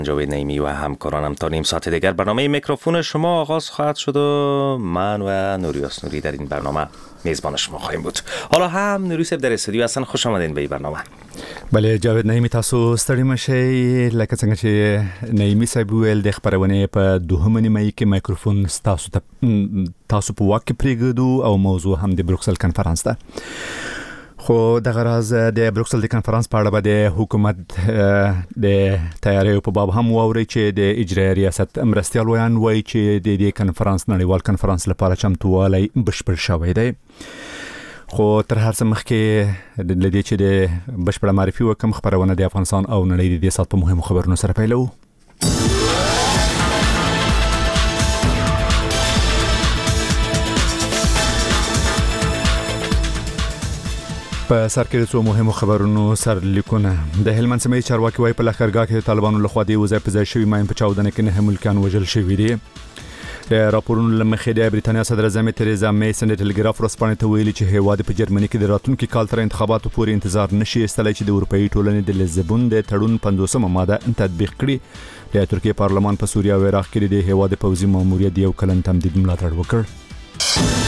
جاوید نعیمی و همکارانم تا نیم ساعت دیگر برنامه میکروفون شما آغاز خواهد شد و من و نوریاس نوری در این برنامه میزبان شما خواهیم بود. حالا هم نوری صاحب در استودیو هستن، خوش آمدین به این برنامه. بله جاوید نعیمی، تاسو ستړي مشئ. لکه څنګه چې نعیمی صاحب ویل د خبرونه په 2 مې کې میکروفون تاسو په واک کې پریږدو او موضوع هم د بروکسل کنفرانس ده. خو د غرض د بروکسل د کنفرانس په اړه د حکومت د تیاری په باب هم ووري چې د اجرایي ریاست مرستیال ویان وایي چې د دې کنفرانس نړیوال کنفرانس لپاره چمتووالی بشپړ شوی دی. خو تر هر څه مخکې د دې چې د بشپړ معرفي وکم خبرونه د افغانستان او نړۍ د دې سات په مهمو خبرونو سره پیلو. په سر کې څو مهمو خبرونو سرلیکونه. د هلمند سیمې چارواکي وايي په لښکرګاه کې طالبانو لخوا د وځي په ځای شوی ماین په چاودنه کې 9 ملکیان وژل شوي دي. د راپورونو لمخې د بریتانیا صدر اعظم تریزا می سند ټلګراف ورسپانې ته ویلي چې هیواد په جرمني کې د راتلونکي کال تر انتخاباتو پورې انتظار نشي استلای چې د اروپאי ټولنې د لزبون د تړون 50مه ماده تطبیق کړي. د ترکیه پارلمان په سوریه او عراق کې د هیواد پوځي ماموریت یو کلن تمدید ملاتړ وکړ.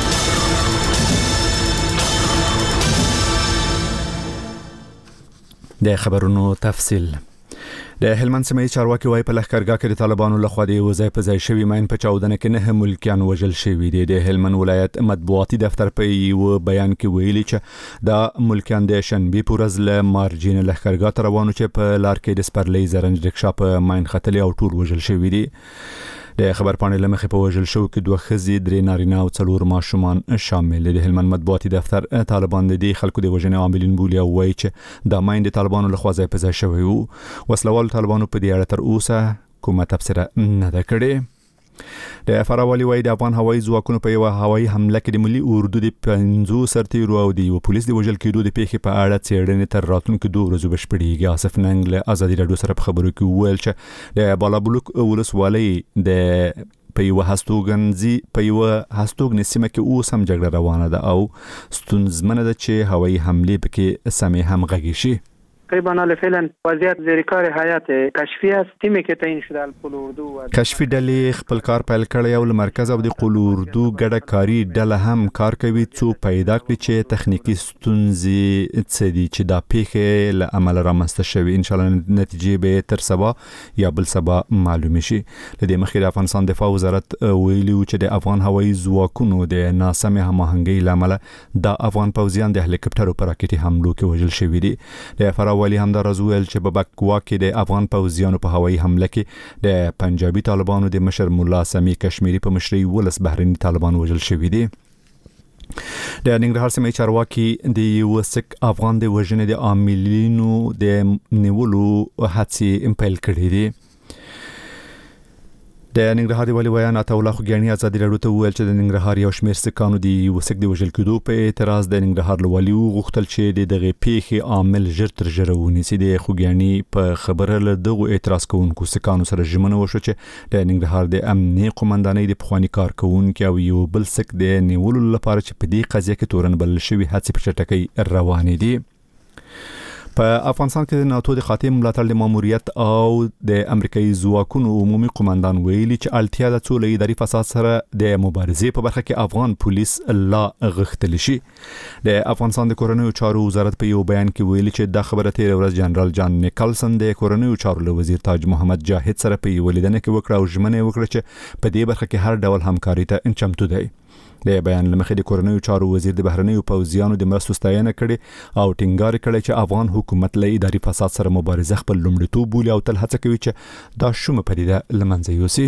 د خبرونو تفصیل. د هلمند سیمې چارواکي وايي په لښکرګاه کې د طالبانو لخوا د وځي په ځای شوی ماین په چاودنه کې 9 ملکیان وژل شوي دي. د هلمند ولایت مطبوعاتي دفتر په یو بیان کې ویلي چې دا ملکیان د شنبه پورز له مارجین لښکرګاه ته روانو چې په لار کې د سپرلۍ زرنج رکشا په ماین خطلې او ټول وژل شوي دي. د خبر پاڼې لمخې په وژل شو کې 2 ښځې 3 نارینه او 4 ماشومان شامل دي. د هلمند مطبوعاتي دفتر طالبان د دې خلکو د وژنې عاملین بولي او وایي چې دا ماین د طالبانو لخوا ځای په ځای شوی وو. وسلوال طالبانو په دې اړه تر اوسه کومه تبصره نه ده کړې. د فراوالي وايي د افغان هوایي ځواکونو په یو هوایي حمله کې د ملي اردو د 5 سرتیرو او د پولیس د وژل کېدو د پیښې په اړه څېړنې تر راتلونکو 2 ورځې بشپړېږي. آصف ننګ له ازادي راډیو سره په خبرو کې وویل چې د بالابلوک ولسوالۍ د په یو هستوګنې سیمه کې اوس هم جګړه روانه ده او ستونزمنه ده چې هوایي حملې پکې سمې هم غږی شي. طبعا فعلا وضعیت زیر کار حیات کشفی است تیمی که تعیین شده القل اردو کشفی ډلې خپل کار پیل کړی او له مرکز او د قل اردو ګډه کاری ډله هم کار کوي څو پیدا کړي چې تخنیکی ستونزې څه دي چې دا پیښه له عمل رامنځته شوی. ان شاء الله نتیجې به تر سبا یا بل سبا معلوم شي. لدې مخکې د افغانستان دفاع وزارت ویلي چې د افغان هوایي ځواکونو د ناسمه هماهنګۍ لامل د افغان پوځیان د هلیکاپټرو پر راکټي حملو کې وژل شوي دي. د ولی هم در ازویل چې په بکوا کې د افغان پوځیانو په هوایي حمله کې د پنجابي طالبانو د مشر مولا سمی کشمیری په مشرۍ 12 بهرني طالبان وژل شوي دي. د ننګرهار سیمې چارواکي د یو سک افغان د وژنې د عاملینو د نیولو هڅې پیل کړې دي. د ننګرهار والی ویان عطا الله خوګیانی ازادي راډیو ته وویل چې د ننګرهار یو شمېر سکانو د یو سک د وژل کېدو په اعتراض د ننګرهار والی غوښتل چې دغه پیښې عامل ژر تر ژره ونیسي. د خوګیانی په خبره له دغه اعتراض کوونکو سکانو سره ژمنه وشو چې د ننګرهار د امنیتي قومندانۍ د پخوانی کارکونکو او یو بل سک د نیولو لپاره چې په دې قضیه کې تورن بل شوی هڅې په چټکۍ روانې دي. په افغانستان کې د ناتو د خاتم ملاتړ د ماموریت او د امریکایي ځواکونو عمومي قومندان ویلي چې اړتیا د څو اداري فساد سره د مبارزې په برخه کې افغان پولیس لا غښتل شي. د افغانستان د کورنیو چارو وزارت په یو بیان کې ویلي چې د خبره تیر ورځ جنرال جان نیکلسن د کورنیو چارو له وزیر تاج محمد جاهد سره په یو لیدنه کې وکړه او ژمنه وکړه چې په دې برخه کې هر ډول همکاري ته چمتو دی. د بیان لمخې د کورنیو چارو وزیر د بهرنیو پوځیانو د مرستو ستاینه کړې او ټینګار کړی چې افغان حکومت له اداري فساد سره مبارزه خپل لومړیتوب بولي او تل هڅه کوي چې دا شومه پدیده له منځه یوسي.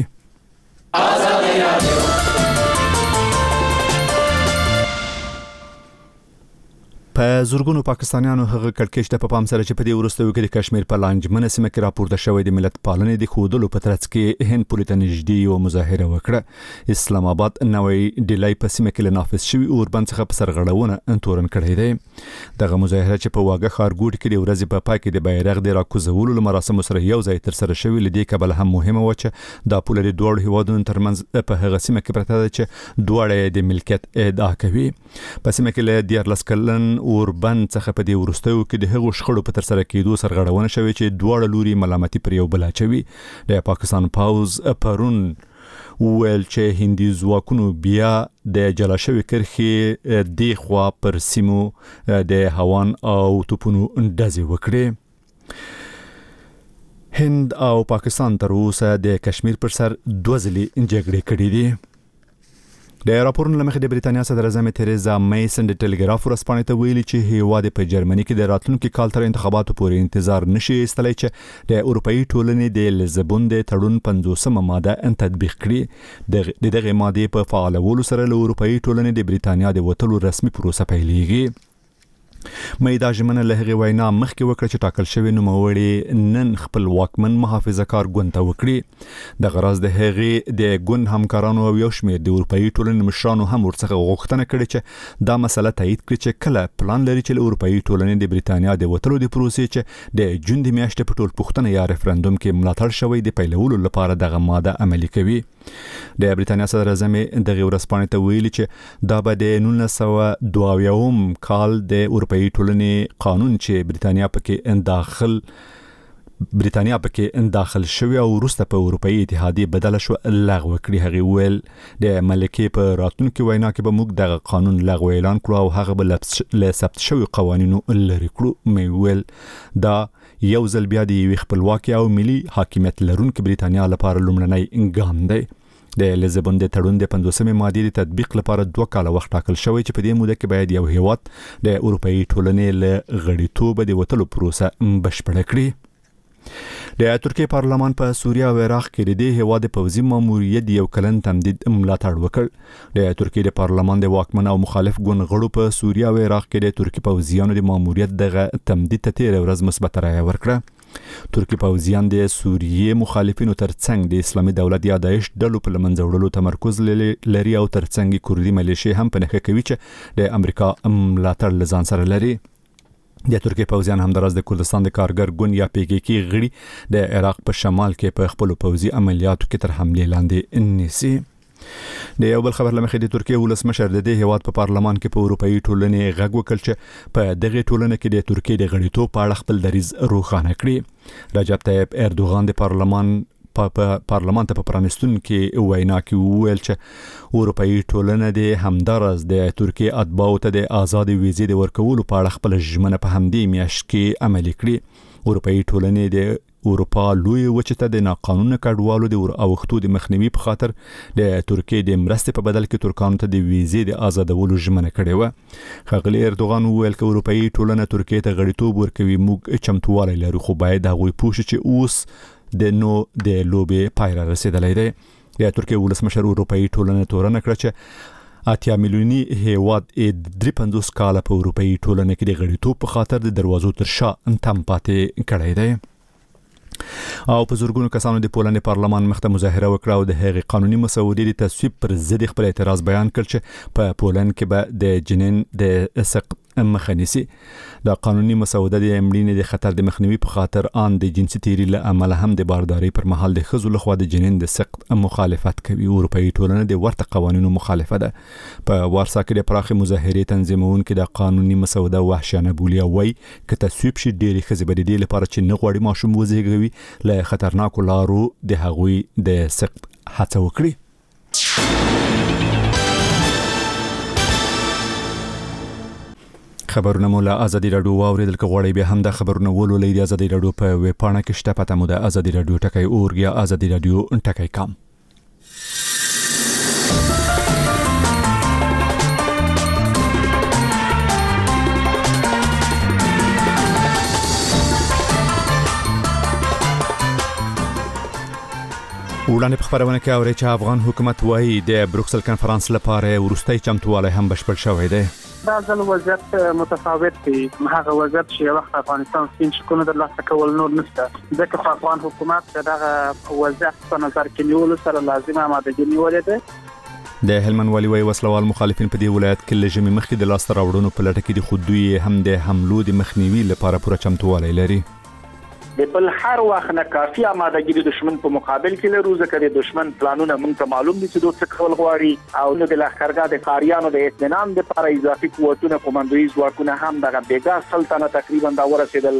په زورګونو پاکستانیانو هغه کړکېچ ته په پام سره چې په دې وروستیو کې د کشمیر په لانجمنه سیمه کې راپورته شوی د ملت پالنې د ښودلو په ترڅ کې هند پولیس ته نږدې یو مظاهره وکړه. اسلام آباد نوې ډیلای په سیمه کې له نافذ شوی اوربند څخه په سرغړونه تورن کړی دی. دغه مظاهره چې په واګه ښارګوټ کې د ورځې په پای کې د بیرغ د راکوزولو مراسم سره یو ځای تر سره شوی، لدې کبل هم مهمه و چې د پوله د دوه هیوادونو ترمنځ په هغه سیمه کې پرته ده چې دواړه د ملکیت ادعا کوي. په سیمه کې له 14 کلن اوربند څخه په دې وروستیو کې د هغو شخړو په ترسره کېدو سرغړونه شوې چې دواړه لوري ملامتي پر یو بل اچوي. د پاکستان پوز پرون ویل چې هندي ځواکونو بیا د جلا شوی کرښې د خوا پر سیمو د هوان او توپونو ډزې وکړې. هند او پاکستان تر اوسه د کشمیر پر سر دوه ځلې جګړې کړې دي. د راپورونو لمخې د بریتانیا صدر اعظم تریزا مې سند ټلګراف ورسپانې ته ویلي چې هیواد په جرمني کې د راتلونکي کال تر انتخاباتو پورې انتظار نشي استلای چې د اروپאי ټولنې د لزبون د تړون 50مه ماده تطبیق کړي. دغه ماده په فعالولو سره له اروپאי ټولنې د بریتانیا د وټلو رسمي پروسه پیلېږي. مې دا ژمنه له هغې وینا مخکې وکړه چې ټاکل شوی نوموړی نن خپل واکمن محافظه کار ګوند ته وکړي. د غرض د هغې د ګوند همکارانو او یو شمېر د اروپאי ټولنې مشرانو هم ورڅخه غوښتنه کړې چې دا مسله تایید کړي چې کله پلان لري چې له اروپאי ټولنې د بریتانیا د وتلو د پروسې چې د جون د میاشتې په ټولپوښتنه یا ریفرندوم کې ملاتړ شوی د پیلولو لپاره دغه ماده عملي کوي. د بریتانیا صدر اعظم دغه ورځپاڼې ته ویلي چې دا به د 1922 کال د اروپאי ټولنې قانون چې بریتانیا پکې داخل شوی او وروسته په اروپאי اتحادیه بدل شو لغوه کړی. هغه ویل د ملکې په راتلونکي وینا کې به موږ دغه قانون لغوه اعلان کړو او هغه به له ثبت شوی قوانینو لري کړو. مې ویل دا یو ځل بیا د یوې خپلواکۍ او ملي حاکمیت لرونکي بریتانیا لپاره لومړنی ګام دی. د لزبون د تړون د 50مې ماده د تطبیق لپاره 2 کال وخت ټاکل شوی چې په دې موده کې باید یو هیواد د اروپאי ټولنې له غړیتوب د وټلو پروسه بشپړه کړي. د ترکیه پارلمان په سوریه او عراق کې د هیواد پوځي ماموریت یو کلن تمدید ملاتړ وکړ. د ترکیه د پارلمان د واکمن او مخالف ګوند غړو په سوریه او عراق کې د ترکیه پوځیانو د ماموریت دغه تمدید ته تیر ورځ مثبت رایه ورکړه. ترکی پوځیان د سوریه مخالفینو ترڅنګ د اسلامي دولت یا داعش ډلو په لمنځه وړلو تمرکز لري او ترڅنګ کردي ملیشي هم په نښه کوي چې د امریکا ملاتړ لزان سره لري. د ترکیه پوځیان همدارس د کردستان د کارګر ګوند یا PKK غړي د عراق په شمال کې په خپل پوځي عملیاتو کې تر حمله لاندې نیسي. د یو بل خبر لمخې د ترکیه ولسمشر د دې هیواد په پارلمان کې په اروپאי ټولنې غږ وکړ چې په دغه ټولنه کې د ترکیه د غړیتوب په اړه خپل دریځ روښانه کړي. رجب طیب اردوغان د پارلمان ته په پرانستون کې وینا کې وویل چې اروپאי ټولنه د همدارس د ترکیه اتباعو ته د آزاد ویزې د ورکولو په اړه خپل ژمنه په همدې میاشت کې عملي کړي. اروپאי ټولنې د اروپا لوی وچه ته د ناقانونه کډوالو د اوختو د مخنیوي په خاطر د ترکیه د مرستې په بدل کې ترکانو ته د ویزې د آزادولو ژمنه کړې و. ښاغلي اردوغان وویل چې اروپאי ټولنه ترکیه ته غړیتوب ورکوي. موږ چمتووالی لرو خو باید هغوی پوه شي چې اوس د لوبې پای را رسیدلی دی. د ترکیه ولسمشر اروپאי ټولنه تورنه کړه چې 8 میلیوني هیواد 53 کال په اروپאי ټولنه کې د غړیتوب په خاطر د دروازو تر شا تم پاتې کړی دی. او په زورګونو کسانو د پولند پارلمان مخته مظاهره وکړه او د هغې قانوني مسودې د تصویب پر ضد خپل اعتراض بیان کړ چې په پولند کې به د جنین د سقط مخه نیسي. دا قانوني مسوده د مړینې د خطر د مخنیوي په خاطر ان د جنسي تیری له امله هم د بارداري پر مهال د ښځو لخوا د جنین د سقط مخالفت کوي. اروپאי ټولنه د ورته قوانینو مخالفه ده. په وارسا کې د پراخې مظاهرې تنظیمونکو د قانوني مسوده وحشیانه بولي او وايي که تصویب شي ډېرې ښځې به د دې لپاره چې نه غواړي ماشوم وزېږوي له خطرناکو لارو د هغوی د سقط هڅه وکړي. خبرونه مو له ازادي رادیو واوریدل که غواړئ بیا هم دا خبرونه ولولئ د ازادي رادیو په ویب پاڼه کې شته. پته مو د ازادي رادیو ټکی یا ازادي رادیو ټکی کام. وړاندې په خبرونه کې اورئ چې افغان حکومت وايي د بروکسل کنفرانس لپاره وروستۍ چمتووالی هم بشپړ شوی دی. دا ځل وضعیت متفاوت دی. هغه وضعیت چې وخت افغانستان سپین شکونه د لاسه کول نور نشته. ځکه په افغان حکومت دغه وضعیت په نظر کې نیولو سره لازمه آمادګي نیولې ده. د هلمند والي وايي وسلوال مخالفین په دې ولایت کې له ژمي مخکې د لاسته راوړنو په لټه کې دي خو دوی هم د حملو د مخنیوي لپاره پوره چمتووالی لري. د بل هر وخت نه کافي آمادګي د دشمن په مقابل کې لرو، ځکه د دشمن پلانونه موږ ته معلوم دي چې دوی څه کول غواړي، او نو د لښکرګاه د قاریانو د اطمینان لپاره اضافي قوتونه کمانډوي ځواکونه هم دغه بیګا سلطنت تقریبا دا ورسېدل.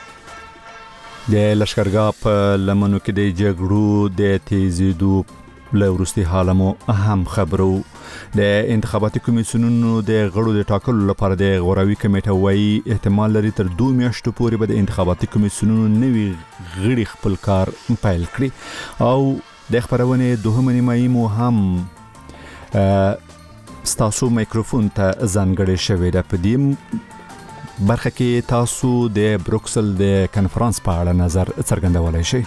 د لښکرګاه په لمنو کې د جګړو د تیزیدو له وروستي حالمو اهم خبرو. د انتخاباتي کمیسیونونو د غړو د ټاکلو لپاره د غوراوي کمیټه وايي احتمال لري تر 2 میاشتو پورې به د انتخاباتي کمیسیونونو نوي غړي خپل کار پیل کړي. او د خبرونې دوهمه نیمایي مو هم ستاسو میکروفون ته ځانګړې شوې ده. په دې برخه کې تاسو د بروکسل د کنفرانس په اړه نظر څرګندولای شئ.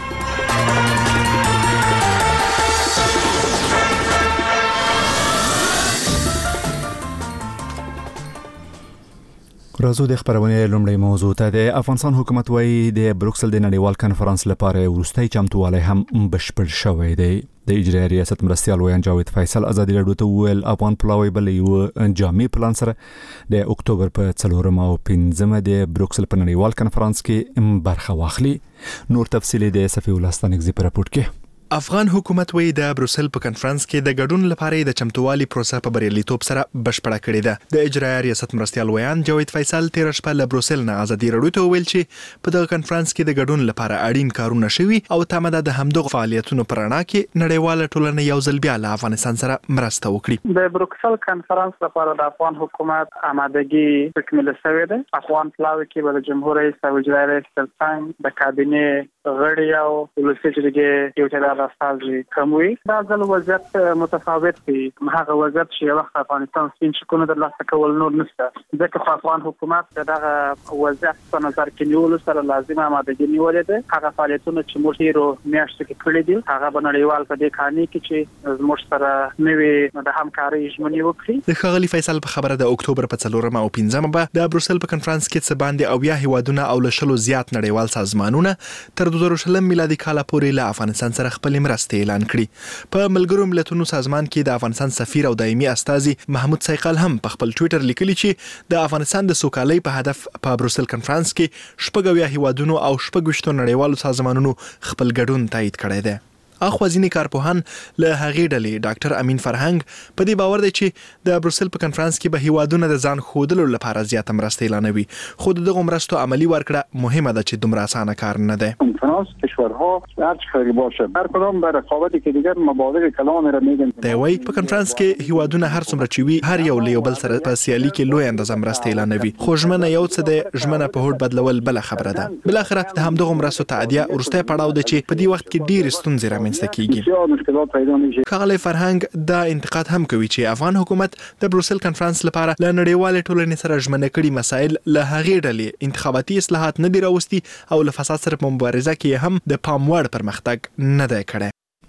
راځو د خبرونې لومړی موضوع ته. د افغانستان حکومت وايي د بروکسل د نړیوال کنفرانس لپاره وروستي چمتووالی هم بشپړ شوی دی. د اجرایي ریاست مرستیال ویان جاوید فیصل ازادي راډیو ته وویل افغان پلاوی بل یو جامع پلان سره د اکتوبر په 4 او 5 د بروکسل په نړیوال کنفرانس کې برخه واخلي. نور تفصیل د صفی الله ستانکزی په راپور کې. افغان حکومت وی د بروسل په کنفرانس کې د ګډون لپاره د چمتووالي پروسه په بریالیتوب سره بشپړه کړې ده. د اجرایي ریاست مرستیال ویان جاوید فیصل 13 شپه له بروسل نه ازادي راډیو ته ویل چې په دغه کنفرانس کې د ګډون لپاره اړین کارونه شوي او تمه ده د همدغه فعالیتونو پر اړه کې نړیواله ټولنه یو ځل بیا له افغانستان سره مرسته وکړي. د بروکسل کنفرانس لپاره د افغان حکومت آمادګي تکمیل شوې ده. افغان پلاوی کې به د جمهور رئیس او اجرایي رئیس ترڅنګ د کابینې غړي او ولسي جرګې یو تعداد استازي کوي. دا ځل وضعیت متفاوت دی. هغه وضعیت چې وخت افغانستان سپین شکونه د لاسه کول نور نشته، ځکه افغان حکومت دغه وضعیت په نظر کې نیولو سره لازم آمادګي نیولې ده. هغه فعالیتونه چې موږ یې میاشتو کې کړې دي هغه به نړیوال په دې کاني کې چې زموږ سره نوې د همکارۍ ژمنې وکړي. د ښاغلي فیصل په خبره د اکتوبر په 4 او 5 به د بروسل په کنفرانس کې څه باندې او یا هیوادونه او له 100 زیات نړیوال سازمانونه تر 2000 میلادي کال پورې له افغانستان سره خپل مرستې اعلان کړي. په ملګرو ملتونو سازمان کې د افغانستان سفیر او دایمي استازي محمود سیقل هم په خپل ټوئیټر لیکلي چې د افغانستان د سوکالۍ په هدف په بروسل کنفرانس کې 14 هیوادونو او 14 نړیوالو سازمانونو خپل ګډون تایید کړی دی. اخوازینی کارپوهان له هغې ډلې ډاکټر امین فرهنګ په دې باور دی چې د بروسل په کنفرانس کې به هیوادونه د ځان ښودلو لپاره زیاته مرسته اعلانوي، خو دغه مرستو عملی ورکړه مهمه ده چې دومره اسانه کار نه ده. کنفرانس کشورها هر چقدر باشه هر کدام به رقابتی که دیگر مبالغ کلان را میگن. دی وايي په کنفرانس کې هیوادونه هر څومره چې وي هر یو له بل سره په سیالي کې لوی اندازه مرسته اعلانوي، خو ژمنه یو څه ده، ژمنه په هوډ بدلول بل خبره ده. بل اخر د همدغه مرستو تعدیه ورسته پړاو ده چې په دې وخت کې ډیر ستونزې رامنځته کیږي. ښاغلی فرهنګ دا انتقاد هم کوي چې افغان حکومت د بروسل کنفرانس لپاره له نړیوالې ټولنې سره ژمنه کړي مسایل له هغې ډلې انتخاباتي اصلاحات نه دي راوستي او له فساد سره په مبارزه کې هم د پام وړ پرمختګ نه دی کړی.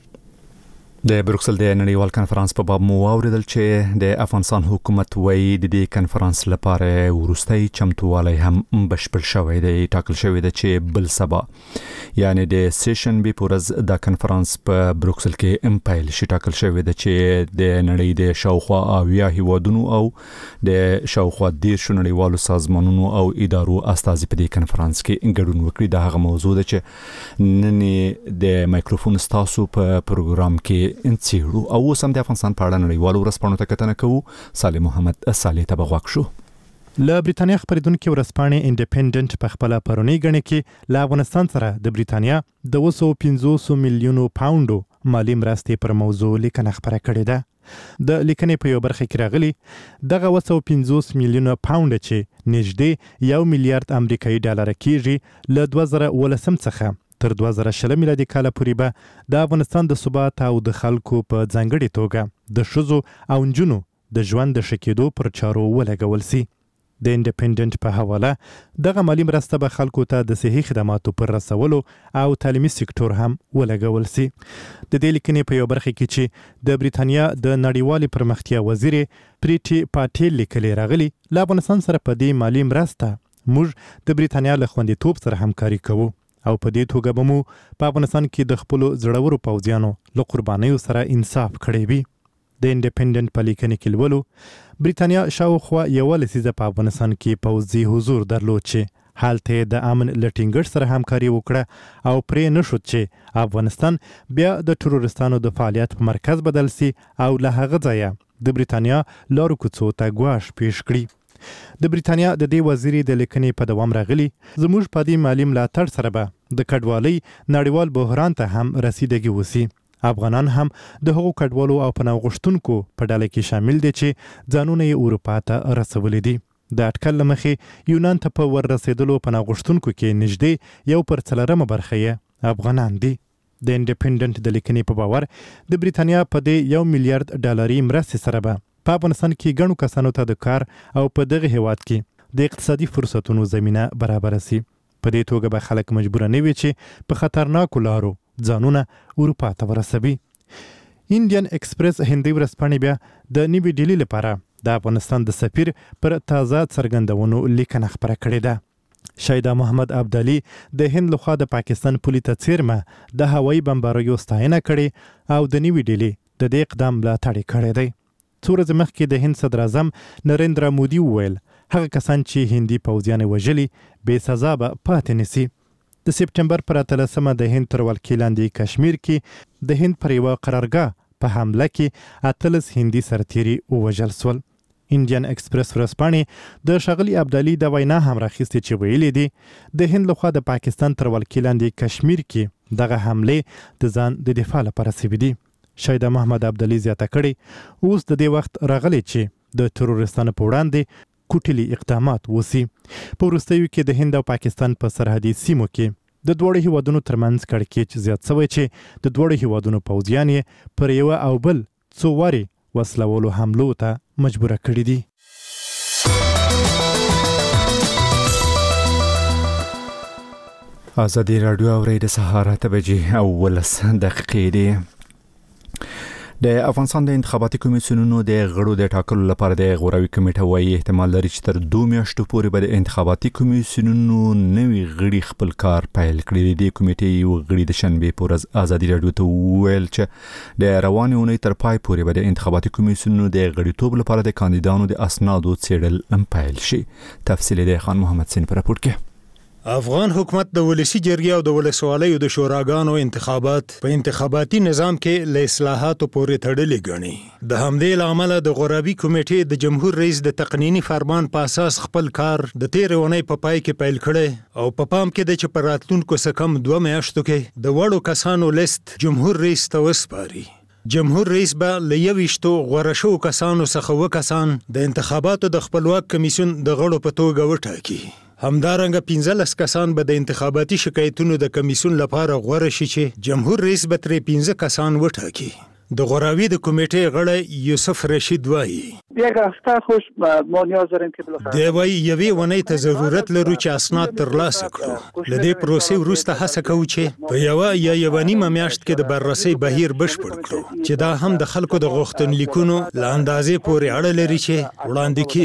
د بروکسل د نړیوال کنفرانس په باب مو واوریدل چې د افغانستان حکومت وايي د دې کنفرانس لپاره وروستي چمتووالی هم بشپړ شوی دی. ټاکل شوی دی چې بل سبا یعنی د سیشن به پورز د کنفرانس په بروکسل کې امپایل شي. ټاکل شوی دی چې د نړۍ د شاوخوا اویا هیوادونو او د شاوخوا 10 نړیوالو سازمانونو او ادارو استازي په دې کنفرانس کې ګډون وکړي. دا هغه موضوع ده چې نن د مایکروفون ستاسو په پروګرام کې انڅیړو او سم د افغانستان په اړه نړیوالو ورځپاڼو ته کتنه کوو. صالح محمد صالح ته بغواک شو. له بریتانیا خبرېدونکو ورځپاڼې انډیپندنت په خپل پرونی غنې کې له افغانستان سره د بریتانیا د 250 میلیونو پاونډو مالی مرستې پر موضوع لیکنه خبره کړې ده. د لیکنې په یو برخه کې راغلي دغه 250 میلیونه پاونډ چې نږدې 1 میلیارډ امریکایي ډالر کېږي له 2019 څخه تر 2020 میلادي کال پورې به د افغانستان د ثبات او د خلکو په ځانګړي توګه د ښځو او نجونو د ژوند د ښه کېدو پر چارو ولګول سي. د انډیپندنت په حواله دغه مالی مرسته به خلکو ته د صحي خدماتو پر رسولو او تعلیمي سکتور هم ولګول سي. د دې لیکنې په یو برخه کې چې د بریتانیا د نړیوالې پرمختیا وزیر پریټي پاټیل لیکلي راغلي له افغانستان سره په دې مالی مرسته موږ د بریتانیا له خوندیتوب سره همکاري کوو او په دې توګه به مو په افغانستان کې د خپلو زړورو پوځیانو له قربانیو سره انصاف کړی وي. د انډیپندنت په لیکنې کې لولو بریتانیا شاوخوا 1 لسیزه په افغانستان کې پوځي حضور درلود چې حالته د امن لټینګر سره همکاري وکړه او پرې نشو چې افغانستان بیا د تروریستانو د فعالیت په مرکز بدل سي او له هغه ځایه د بریتانیا لارو کوڅو ته ګواښ پیش کړي د بریتانیا د دې وزیري د لیکنې په دوام راغلي زموږ په دې مالي ملاتړ سره به د کډوالۍ نړیوال بحران ته هم رسیدګي وسی افغانان هم د هغو کډوالو او پناه غوښتونکو په ډله کې شامل دي چې ځانونه یې اروپا ته رسولي دي د اټکل له مخې یونان ته په ور رسېدلو پناه غوښتونکو کې نږدې 1/4 برخه یې افغانان دي د انډیپندنت د لیکنې په باور د بریتانیا په دې $1 میلیارډ مرستې سره به په افغانستان کې ګڼو کسانو ته د کار او په دغه هیواد کې د اقتصادي فرصتونو زمینه برابر سي په دې توګه به خلک مجبور نه وي چې په خطرناکو لارو ځانونه اروپا ته ورسوي انډین ایکسپریس هندي ورځپاڼې بیا د نیوی ډیلی لپاره د افغانستان د سفیر پر تازه څرګندونو لیکنه خپره کړې ده شایده محمد عبدالي د هند لخوا د پاکستان پولي ته څیرمه د هوایي بمباریو ستاینه کړې او د نیوی ډیلی د دې اقدام ملاتړ کړی دی څو ورځې مخکې د هند صدر اعظم نریندرا مودي وویل هغه کسان چې هندي پوځیان وژلي بې سزا به پاتې نسی د سپټمبر پر 13 د هند تر ولکې لاندې کشمیر کې د هند پر یوه قرارګاه په حمله کې 18 هندي سرتیري ووژل سول انډین ایکسپریس ورځپاڼې د ښاغلي عبدالي د وینا هم راخیستې چې ویلي دي د هند لخوا د پاکستان تر ولکې لاندې کشمیر کې دغه حملې د ځان د دفاع لپاره سوي دي شایده محمد عبدالي زیاته کړې اوس د دې وخت راغلی چې د تروریستانو په وړاندې کوټلي اقدامات وسی په وروستیو کې د هند او پاکستان په سرحدي سیمو کې د دوړو هیوادونو ترمنځ کړکېچ زیات شوی چې د دوړو هیوادونو پوځیان یې پر یو او بل څو واري وسلولو حملو ته مجبور کړي دي ازادي رادیو اوري د سهار 8:10 دی د افغانستان د انتخاباتي کمیسیونونو د غړو د ټاکلو لپاره د غوراوي کمیټه وايي احتمال لري چې تر 2 میاشتو پورې به د انتخاباتي کمیسیونونو نوي غړي خپل کار پیل کړي دي کمیټې یو غړي د شنبه پر ازادي رادیو ته ویل چې د روانې اونۍ تر پای پورې به د انتخاباتي کمیسیونونو د غړیتوب لپاره د کاندیدانو د اسنادو څېړل پیل شي تفصیل د خان محمد سین پر راپور کې افغان حکومت د ولسی جرګې او د ولسوالیو د شوراګانو انتخابات په انتخاباتي نظام کې له اصلاحاتو پورې تړلي ګڼي د همدې لامل د غوراوي کمیټې د جمهور رئیس د تقنینی فرمان په اساس خپل کار د 13 اونۍ په پای کې پیل کړي او په پام کې د چپراتلونکو سکم 2 میاشتو کې د وړو کسانو لیست جمهور رئیس ته وسپاري جمهور رئیس به له 21 غوړه شو کسانو څخه وکسان د انتخاباتو د خپلواک کمیسیون د غړو په توګه وټاکي همدارنګه 15 کسان به د انتخاباتي شکایتونو د کمیسیون لپاره غوړه شي چې جمهور رئیس به تر 15 کسان وټاکي د غوراوي د کمیټې غړی یوسف رشید وایي یک هفته خوش ما نیاز داریم که بالاخره دی وایي یوې ونې ته ضرورت لرو چې اسناد ترلاسه کړو له دې پروسې وروسته هڅه کوو چې په یوه نیمه میاشت کې د بررسۍ بهیر بشپړ کړو چې دا هم د خلکو د غوښتنلیکونو له اندازې پورې اړه لري چې وړاندې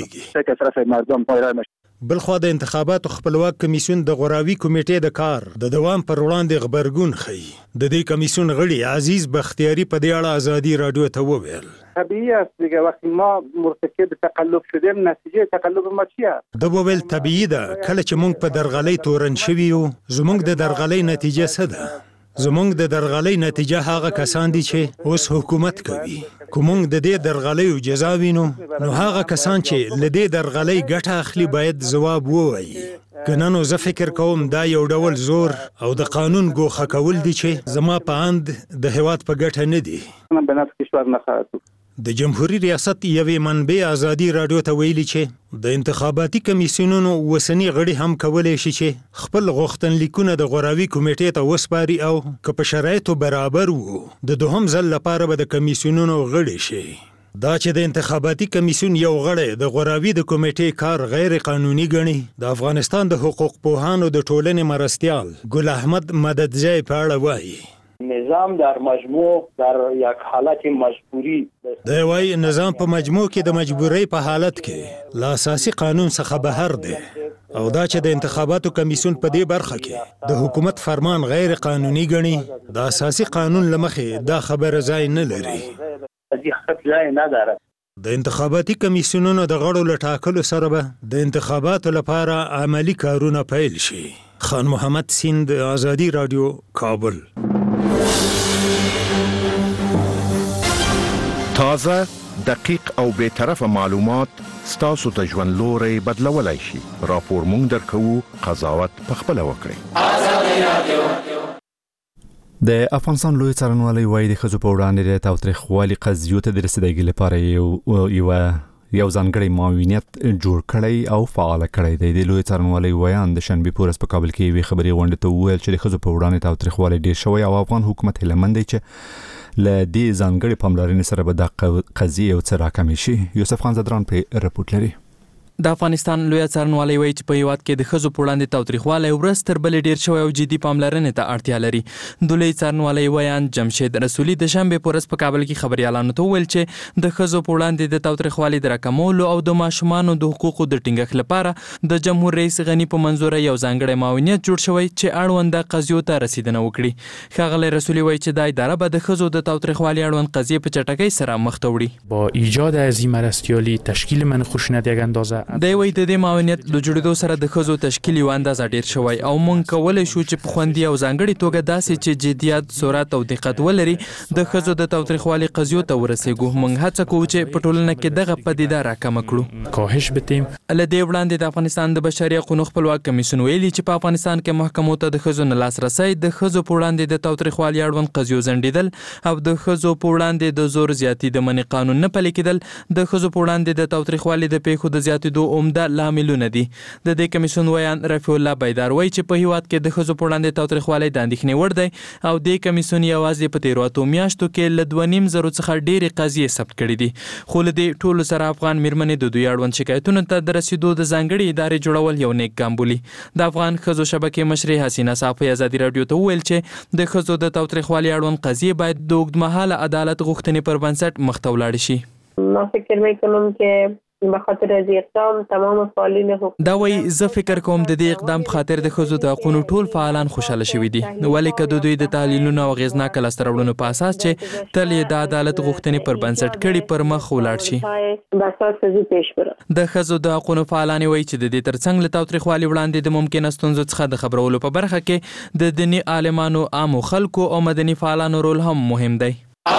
کیږي بلخوا د انتخاباتو خپلواک کمیسیون د غوراوي کمیټې د کار د دوام پر وړاندې خبرګون ښیي د دې کمیسیون غړي عزیز بختیاری په دې اړه ازادي رادیو ته وویل طبیعی است دیگه وقتی ما مرتکب تقلب شدیم نتیجه تقلب ما چیه د وویل طبیعي ده کله چې موږ په درغلۍ تورن شوي یو زموږ د درغلۍ نتیجه څه ده زموږ د درغلۍ نتیجه هغه کسان دي چې اوس حکومت کوي کومنګ د دې درغلۍ جزا وینو نو هغه کسان چې ل دې درغلۍ ګټه اخلي باید جواب ووایي کنه نو زه فکر کوم دا یو ډول زور او د قانون ګوښه کول دي چې زما په اند د هیواد په ګټه نه دي د جمهوریت ریاست یوې منبع ازادي رادیو ته ویلي چې د انتخاباتي کمیسیونونو وسنی غړي هم کولای شي چې خپل غوښتنلیکونه د غوراوي کمیټې ته وسپاري او که په شرایطو برابر وو د دوهم ځل لپاره به د کمیسیونونو غړي شي دا چې د انتخاباتي کمیسیون یو غړی د غوراوي د کمیټې کار غیر قانوني ګڼي د افغانستان د حقوق پوهانو د ټولنې مرستیال ګل احمد مددزی په اړه وایي نظام در مجموع در یک حالت مجبوری دی وای نظام په مجموع کې د مجبورۍ په حالت کې لا اساسي قانون څخه بهر دی او دا چې د انتخاباتو کمیسیون په دې برخه کې د حکومت فرمان غیر قانوني ګڼي د اساسي قانون لمخې دا خبره ځای نه لري د انتخاباتي کمیسیونونو د غړو له ټاکلو سره به د انتخاباتو لپاره عملی کارونه پیل شي. خان محمد سیند، آزادی رادیو، کابل. تازه، دقیق او بی‌طرفه معلومات ستاسو ته ژوند لوري بدلولای شي. راپور مونږ درکوو، قضاوت پخپله وکړئ. آزادی رادیو. د افغانستان لوی څارنوالۍ وايي د ښځو په وړاندې د تاوتریخوالي قضیو ته د رسیدګۍ لپاره یو ځانګړی معاونیت جوړ کړی او فعال کړی دی. د لوی څارنوالۍ ویان د شنبې په ورځ په کابل کې یوې خبري غونډې ته وویل چې د ښځو په وړاندې تاوتریخوالی ډېر شوی او افغان حکومت هیله مند دی چې له دې ځانګړې پاملرنې سره به دا قضیې یو څه راکمې شي. یوسف خان زدران پرې رپورټ لري. د افغانستان لوی څارنوالۍ وایي چې په هیواد کې د ښځو په وړاندې تاوتریخوالی ورځ تر بلې ډېر شوی او جدي پاملرنې ته اړتیا لري. د لوی څارنوالۍ ویان جمشید رسولي د شنبې په ورځ په کابل کې خبریالانو ته وویل چې د ښځو په وړاندې د تاوتریخوالي د راکمولو او د ماشومانو د حقوقو د ټینګښت لپاره د جمهور رئیس غني په منظوره یو ځانګړی معاونیت جوړ شوی چې اړونده قضیو ته رسیدنه وکړي. ښاغلی رسولي وایي چې دا اداره به د ښځو د تاوتریخوالي اړوند قضیې په چټکۍ سره مخ ته وړي. با ایجاد از این مرستیالی تشکیل من خشونت یک اندازه دی وایي د دې معاونیت د جوړېدو سره د ښځو تشکیل یو اندازه ډېر شوی او موږ کولی شو چې په خوندي او ځانګړې توګه داسې چې جدیت، سرعت او دقت ولري د ښځو د تاوتریخوالي قضیو ته ورسېږو. موږ هڅه کوو چې په ټولنه کې دغه پدیده راکمه کړو. کاهش بدیم. له دې وړاندې د افغانستان د بشري حقوقو خپلواک کمیسیون ویلي چې په افغانستان کې محکمو ته د ښځو نه لاسرسی، د ښځو په وړاندې د تاوتریخوالي اړوند قضیو ځنډېدل او د ښځو په وړاندې د زور زیاتي د منع قانون نه پلي کېدل د ښځو په وړاندې د تاوتریخوالي د پیښو د زیاتېدو عمده لاملونه دي. د دې کمیسیون ویان رفیع الله بیدار وایي چې په هیواد کې د ښځو په وړاندې تاوتریخوالی د اندېښنې وړ دی او دې کمیسیون یوازې په تېرو 8 میاشتو کې له 2.5 څخه ډېرې قضیې ثبت کړي دي. خو له دې ټولو سره افغان میرمنې د دوی اړوند شکایتونو ته د رسیدو د ځانګړې ادارې جوړول یو نیک ګام بولي. د افغان ښځو شبکې مشرې حسینه صافی ازادي راډیو ته وویل چې د ښځو د تاوتریخوالي اړوند قضیې باید د اوږدمهاله عدالت غوښتنې پر بنسټ مخ ته ولاړې شي. ما فکر میکنم که به خاطر از اقدام تمام فعالین حقوق دا وایي زه فکر کوم د دې اقدام په خاطر د ښځو د حقوقو ټول فعالان خوشاله شوي دي، ولې که د دوی د تحلیلونو او اغېزناک لاسته راوړنو په اساس چې تل یې د عدالت غوښتنې پر بنسټ کړي پر مخ ولاړ شي. د ښځو د حقوقو فعالان وایي چې د دې ترڅنګ له تاوتریخوالي وړاندې د ممکنه ستونزو څخه د خبرولو په برخه کې د دیني عالمانو، عامو خلکو او مدني فعالانو رول هم مهم دی.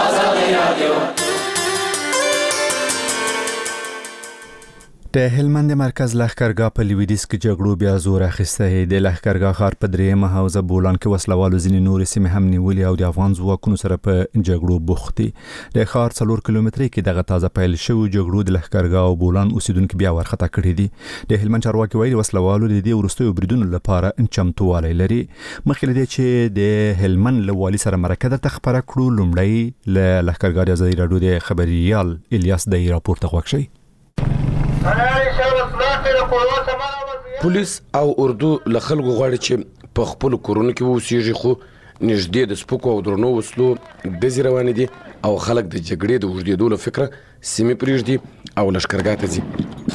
د هلمند مرکز لښکرګاه په لویدیځ کې جګړو بیا زور اخیستی. د لښکرګاه ښار په درېیمه حوزه بولان کې وسلوالو ځینې نورې سیمې هم نیولې او د افغان ځواکونو سره په جګړو بوخت دي. د ښار 4 کیلومترۍ کې دغه تازه پیل شوي جګړو د لښکرګاه او بولان اوسیدونکي بیا ورخطا کړي دي. د هلمند چارواکي وایي وسلوالو د دې وروستیو بریدونو لپاره چمتووالی لري. مخکې له دې چې د هلمند له والي سره مرکه درته خپره کړو، لومړی له لښکرګاه د ازادي راډیو د خبریال الیاس دی راپور ته غوږ شئ. پولیس او اردو له خلکو غواړي چې په خپل کورونو کې اوسېږي، خو نږدې د سپکو او درنو وسلو ډزې روانې دي او خلک د جګړې د اوږدېدو له فکره سیمې پرېږدي او لښکرګاه ته ځي.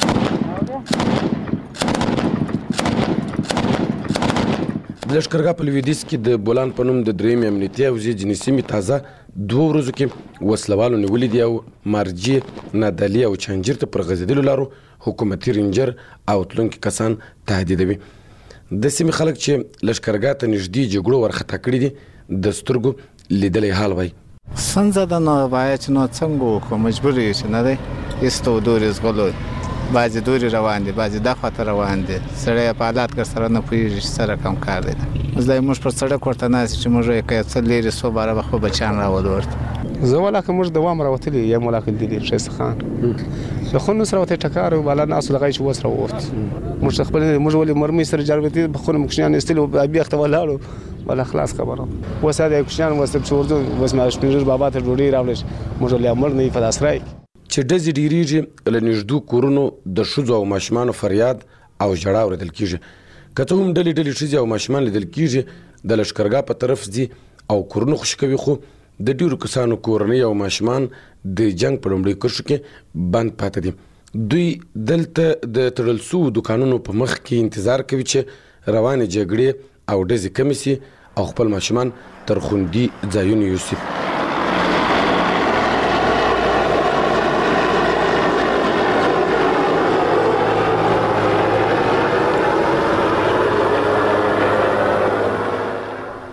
د لښکرګاه په لویدیځ کې د بولان په نوم د درېیمې امنیتي حوزې ځینې سیمې تازه 2 ورځو کې وسلوالو نیولې دي او مارجې، نادعلي او چنجیر ته پر غځېدلو لارو حکومتي رینجر او تلونکي کسان تهدیدوي. د سیمې خلک چې لښکرګاه ته نږدې جګړو ورخطا کړي دي د سترګو لیدلی حال وایي. څنګه نو باید چې نو څنګه وکړو، مجبور یو چې نه دی ایستو دورې زغلو، بعضې دورې روان دي، بعضې دا خواته روان دي. سړی په حالات کر سره نه پوهېږي چې سره کم کار دی. اوس دا موږ پر سړک ورته ناست چې موږ یې که څه لرې سو باره به خو بچیان راولو ورته. زه ولاکه موږ دوام راوتلي یم، ولاکه لیدلي ښایسته خان د خونو سره ورته ټکار و بالا ناستو دغه چې وس راووت. موږ خپل موږ ولې مرمۍ سره جاربېدې په خونه مکشنیان ایستلي و بیخته ولاړو ولا خلاص خبره وس دا کوشنیان وس په ورځو وس ما شپږ بابا ته ډوډۍ راوړل موږ له امر نه په داسرای چې ډزې ډېرېږي له نږدو کورونو د ښځو او ماشومانو فریاد او ژړا اورېدل کېږي. که څه هم ډلې ډلې ښځې او ماشومان لیدل کېږي د لښکرګاه په طرف ځي او کورونه خوشي کوي، خو د ډېرو کسانو کورنۍ او ماشومان د جنګ په لومړۍ کرښو کې بند پاتې دي. دوی دلته د تړل سوو دوکانونو په مخ کې انتظار کوي چې روانې جګړې او ډزې کمې سي او خپل ماشومان تر خوندي ځایونو یوسي.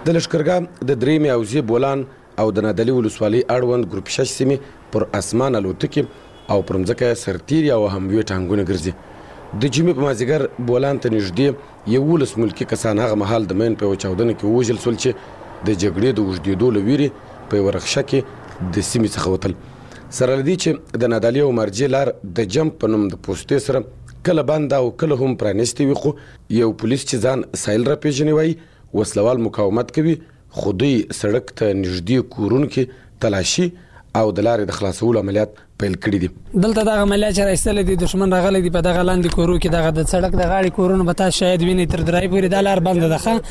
د لشکرګاه د درېمې حوزې بولان او د نادعلي ولسوالۍ اړوند ګروپ 6 سیمې پر اسمان الوتکې او پر مځکه سرتیري او هموي ټانګونه ګرځي د جمعې په مازدیګر بولان ته نږدې 11 ملکي کسان هغه مهال د مین په یوه چاودنه کې ووژل شول چې د جګړې د اوږدېدو له ویرې په یوه رخشه کې د سیمې څخه وتل سره له دې چې د نادعلي او مرجې لار د جمپ په نوم د پوستې سره کله بنده او کله هم پرانیستې وي خو یو پولیس چې ځان سایل راپېژني وایي وسلوال مقاومت کوي خو دوی سړک ته نږدې کورونو کې تلاشي او د لارې د خلاصولو عملیات پیل کړي دي دلته دغه عملیات چې راایستلې دي دښمن راغلی دی په دغه لاندې کورو کې دغه د سړک د غاړې کورونو به تاسو شاید وینئ تر درای پورې دا لار بنده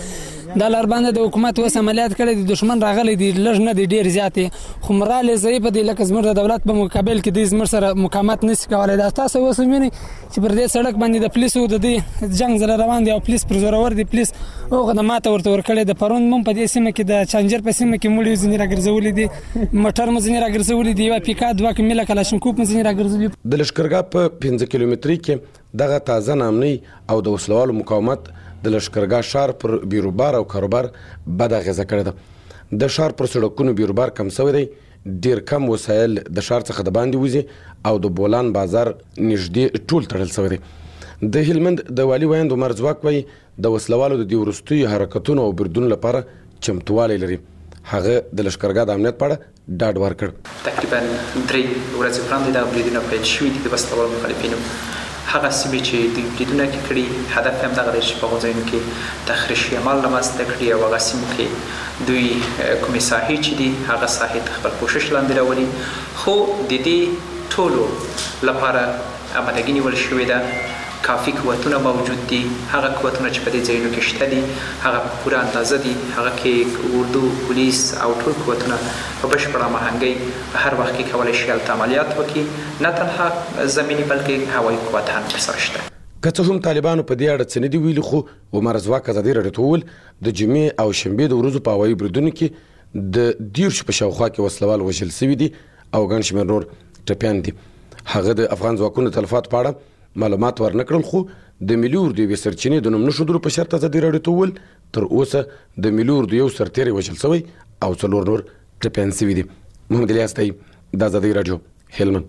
ده دا لار بنده د حکومت اوس عملیات کړي دي دښمن راغلی دی لږ نه دی ډېر زیاتې خو مرالې ضعیفه دی لکه زموږ د دولت په مقابل کې دی زموږ سره مقاومت نشي کولی دا تاسو اوس وینئ چې پر دې سړک باندې د پولیسو د دې جنګ زله روان دی او پولیس پر زورور دی پولیس هغه د ماته ورته ورکړی د پرون مم په دې سیمه کې د چانجر په سیمه کې مړي ځینې راګرځولي دي موټر مو ځینې راګرځولي دي یوه پیکا 2 کمیله کلاشینکوف مو ځینې راګرځولي د لشکرګاه په 15 کیلومتري کې دغه تازه نامنۍ او د وسلوالو مقاومت د لشکرګاه ښار پر بیروبار او کاروبار بد اغېزه کړې ده د ښار پر سړکونو بیروبار کم شوی دی ډېر کم وسایل د ښار څخه د باندې وځي او د بولان بازار نږدې ټول تړل شوی دی د هلمند د والي ویاند عمر ځواک وایي د وسلوالو د دې وروستیو حرکتونو او بریدونو لپاره چمتوالی لري هغه د لشکرګاه د امنیت په اړه ډاډ ورکړ تقریبا 3 ورځې وړاندې دا بریدونه پیل شوي دي د وسلوالو مخالفینو هغه سیمې چې دوی بریدونه کړي هدف هم دغه دی چې په هغو ځایونو کې تخریشي عمل رامنځته کړي او هغه سیمو کې دوی کومې ساحې چې دي هغه ساحې ته خپل کوشش لاندې راولي خو د دې ټولو لپاره آمادګي نیول شوې ده کافي قوتونه موجود دي هغه قوتونه چې په دې ځایونو کې شته دي هغه په پوره اندازه دي هغه کې اردو پولیس او ټول قوتونه په بشپړه هماهنګۍ په هر وخت کې کولی شي هلته عملیات وکړي نه تنها زمیني بلکې هوایي قوت هم ورسره شته که څه هم طالبانو په دې اړه څه نه دي ویلي خو عمر ځواک ازادي راډیو ته وویل د جمعې او شنبې د ورځو په هوایي بریدونو کې د 10 په شاوخوا کې وسلوال وژل شوي دي او ګڼ شمېر نور ټپیان دي هغه د افغان ځواکونو تلفات په اړه معلومات ورنکړل خو د ملي اردو یوې سرچینې د نوم نښودلو په شرط ازادي راډیو ته وویل تر اوسه د ملي اردو یو سرتیری وژل شوی او 4 نور ټپیان شوي دي محمد الیاس دی د ازادي راډیو هلمند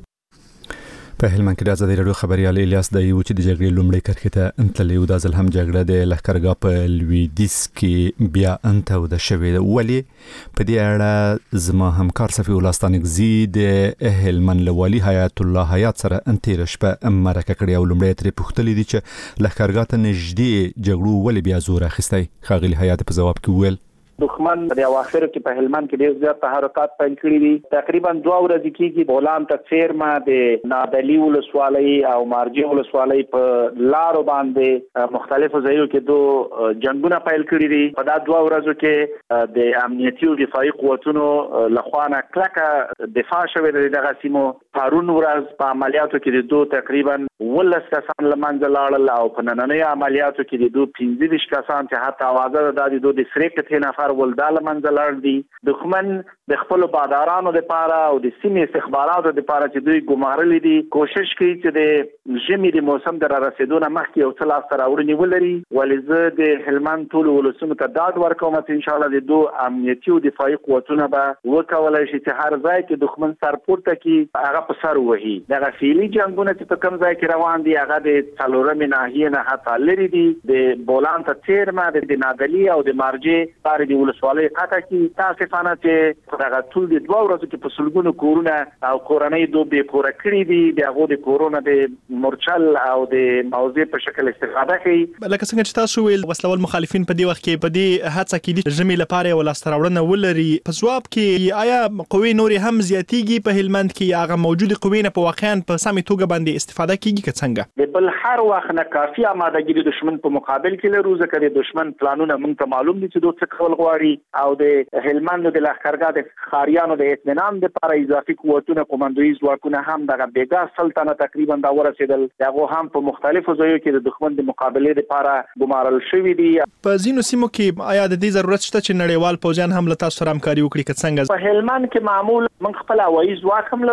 په هلمند کې د ازادي راډیو خبريال الیاس دی چې د جګړې لومړی کرښې ته انتللی و د ځل هم جګړه د لښکرګاه په لویدیځ کې بیا انتوده شوې ده ولې په دې اړه زما همکار صفي الله ستانکزي د هلمند له والي حیات الله حیات سره تېره شپه مرکه کړې او لومړی ترې پوښتلي دي چې لښکرګاه ته نږدې جګړو ولې بیا زور اخیستی ښاغلي حیات په ځواب کې وویل دښمن د اواخرو کې په هلمند کې ډېر زیات تحرکات پیل کړي دي تقریبا 2 ورځې کېږي بولان ته څیرمه د نادعلي ولسوالۍ او مرجې ولسوالۍ په لارو باندې مختلفو ځایونو کې دوه جنگونه پیل کړي دي په دا 2 ورځو کې د امنیتي او دفاعي قوتونو لخوا نه کلکه دفاع شوې ده دغه سیمو پرون ورځ په عملیاتو کې د دوه تقریبا 12 کسان له منځه لاړل او په نننۍ عملیاتو کې د دوه 15 کسان چې حتی اوازه ده د دوه 3 نفر ولدال منځ لاړ دي دښمن د خپل بادارانو لپاره او د سیمې استخباراتو لپاره چې دوی ګمارلي دي کوشش کوي چې د ژمي د موسم د رارسېدو نه مخکې یو څه لاسته راوړنې ولري ولې زه د هلمند ټولو ولسونو ته ډاډ ورکوم چې انشاءالله د دوه امنیتي او دفاعي قوتونه به وکولی شي چې هر ځای کې دښمن سر پورته کړي هغه په سر ووهي دغه فعلي جنګونه چې په کوم ځای کې روان دي هغه د څلورمې ناحیې نه حتی لرې دي د بولان ته څیرمه د نادعلي او د مرجې لارې د ولسوالۍ قطع کې تاسفانه چې دغه ټول د 2 ورځو کې په سلګونو کورونه او کورنۍ دوه بې کوره کړي دي د هغو د کورونو د مورچل او د موضوع په شکل استفاده کوي لکه څنګه چې تاسو ویل وسلوال مخالفین په دې وخت کې په دې هڅه کې دي ژمي لپاره یو لاسته راوړنه ولري په ځواب کې آیا قوې نورې هم زیاتېږي په هلمند کې هغه موجوده قوې نه په واقعا په سمې توګه باندې استفاده کیږي که څنګه د بل هر وخت نه کافي آمادګي د دښمن په مقابل کې لرو ځکه د دښمن پلانونه موږ ته معلوم دي چې دوی څه کول غواړي او د هلمند د لښکرګاه د خاریانو د اطمینان لپاره اضافي قوتونه قومندوي ځواکونه هم دغه بیګا سلطنت تقریبا دا ورسېدل هغه هم په مختلفو ځایونو کې د دښمن د مقابلې لپاره ګمارل شوي دي په ځینو سیمو کې آیا د دې ضرورت شته چې نړیوال پوځیان هم له تاسو سره همکاري وکړي که څنګه په هلمند کې معمول موږ خپل هوایي ځواک هم لرو ولې په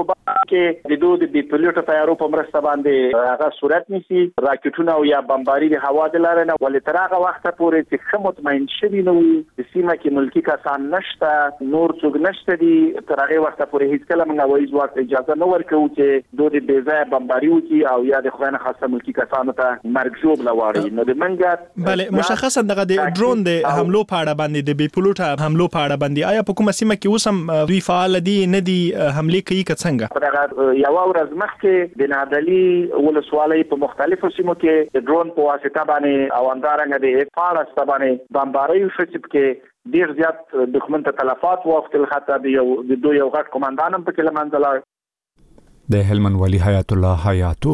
کې د دوی د پیلوټ طیارو په مرسته باندې هغه صورت نیسي راکټونه او یا بمباری د هوا د لارې نه ولې تر هغه وخت پورې چې کوم مطمئن شوي نو د سیمه کې ملکی کسان نشته نور څوک نشته دي تر هغه وخت پورې هیڅ کله موږ هوایي ځواک اجازه نه ورکوو چې دوی د بېځایه بمباری وکړي او یا د خوانه خاصه ملکی کسانو ته مرګ ژوبله واړي نو د منګه بله مشخصا دغه د ډرون د حملو په اړه باندې د بي پیلوټ حملو په اړه باندې آیا په کومه سیمه کې اوسم دوی فعال دي نه دي حمله کوي که څنګه دغه یو ورځ مخکې د نادلی ولسوالۍ په مختلفو سیمو کې د ډرون په واسطه باندې او اندارنګ د فارس باندې بمباری شو چې ډیر زیات دښمن ته تلفات واوښتل حتی د دوی یو غټ کمانډان هم پکې له منځه لاړ د هلمند والي حیات الله حیاتو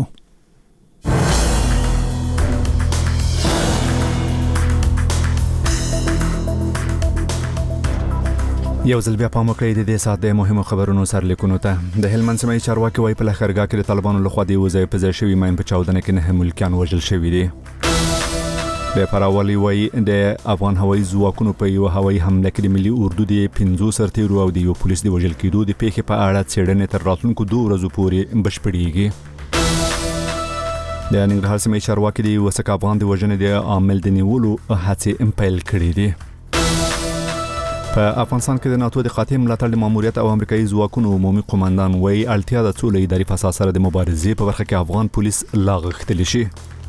یو ځل بیا پام وکړئ د دې سات د مهمو خبرونو سرلیکونو ته د هلمند سیمه چارواکي وايي په لښکرګاه کې د طالبانو لخوا د وځي په ځای شوی ماین په چاودنه کې 9 ملکیان وژل شوي دي د پراوالي وايي د افغان هوایي ځواکونو په یو هوایي حمله کې د ملي اردو د 15 سرتیرو او د یو پولیس د وژل کېدو د پیښې په اړه څېړنې تر راتلونکو 2 ورځو پورې بشپړېږي د ننګرهار سیمه چارواکي د وسک افغان د وژنې د عامل د نیولو هڅې امپیل کړې دي په افغانستان کې د ناتو د قاطع ملاتړ د ماموریت او امریکایي ځواکونو عمومي قومندان وایي اړتیا د څو اداري فساد سره د مبارزې په برخه کې افغان پولیس لا غښتلی شي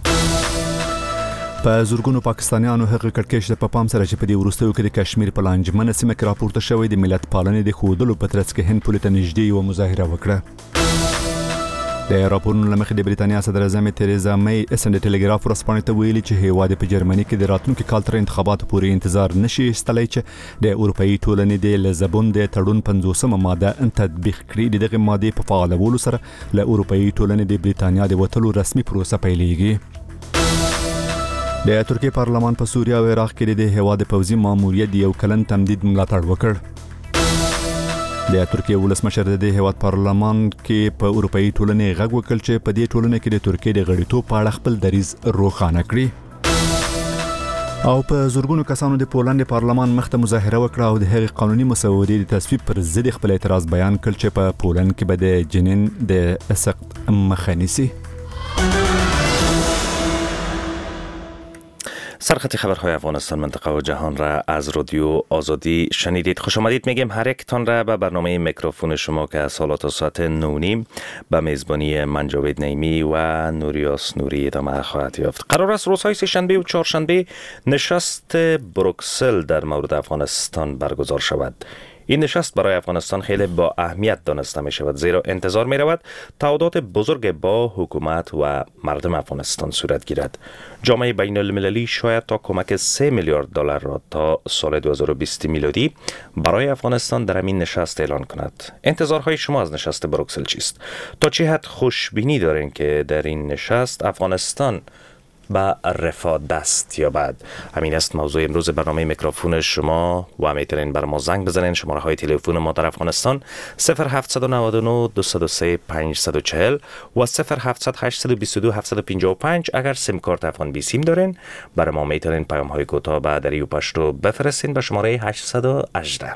په زورګونو پاکستانیانو هغه کړکېچ په پام سره چې په دې وروستیو کې د کشمیر په لانجمنه سیمه کې راپورته شوی د ملت پالنې د ښودلو په ترڅ کې هند پولې ته نږدې یوه مظاهره وکړه د راپورونو له مخې د بریتانیا صدر اعظم تریزا می سنډ ټلګراف ورسپانې ته ویلي چې هیواد په جرمني کې د راتلونکي کال تر انتخاباتو پورې انتظار نشي ایستلی چې د اروپאי ټولنې د لزبون د تړون 50مه ماده تطبیق کړي دغه ماده په فعالولو سره له اروپאי ټولنې د بریتانیا د وټلو رسمي پروسه پیلېږي د ترکیه پارلمان په سوریه او عراق کې د هیواد پوځي ماموریت یو کلن تمدید ملاتړ وکړ د ترکیه ولسمشر د هیواد پارلمان کې په اروپאי ټولنې غږ وکړ چې په دې ټولنه کې د ترکیه د غړیتوب په اړه خپل دریځ روښانه کړي او په زورګونو کسانو د پولند پارلمان مخته مظاهره وکړه او د هغې قانوني مسودې د تصویب پر ضد خپل اعتراض بیان کړ چې په پولند کې به د جنین د سخت مخه نیسي سرخط خبرهای افغانستان منطقه و جهان را از رادیو آزادی شنیدید. خوش آمدید میگیم هر یکتان را به برنامه میکروفون شما که از حالات ساعت 9:30 به میزبانی من جاوید نعیمی و نوریاس نوری ادامه خواهد یافت. قرار است روزهای سه‌شنبه و چهارشنبه نشست بروکسل در مورد افغانستان برگزار شود. این نشست برای افغانستان خیلی با اهمیت دانسته می شود زیرا انتظار می رود تعهدات بزرگ با حکومت و مردم افغانستان صورت گیرد. جامعه بین المللی شاید تا کمک 3 میلیارد دلار را تا سال 2020 میلادی برای افغانستان در این نشست اعلان کند. انتظارهای شما از نشست بروکسل چیست؟ تا چه حد خوشبینی دارین که در این نشست افغانستان با رفاه دست یابد؟ همین است موضوع امروز برنامه میکروفون شما و میتونین بر ما زنگ بزنین. شماره های تلفن ما در افغانستان 0799 203 540 و 0700 822 755. اگر سیم کارت افغان بی سیم دارین برای ما میتونین پیام های کوتاه به دری و پشتو بفرستین به شماره 818.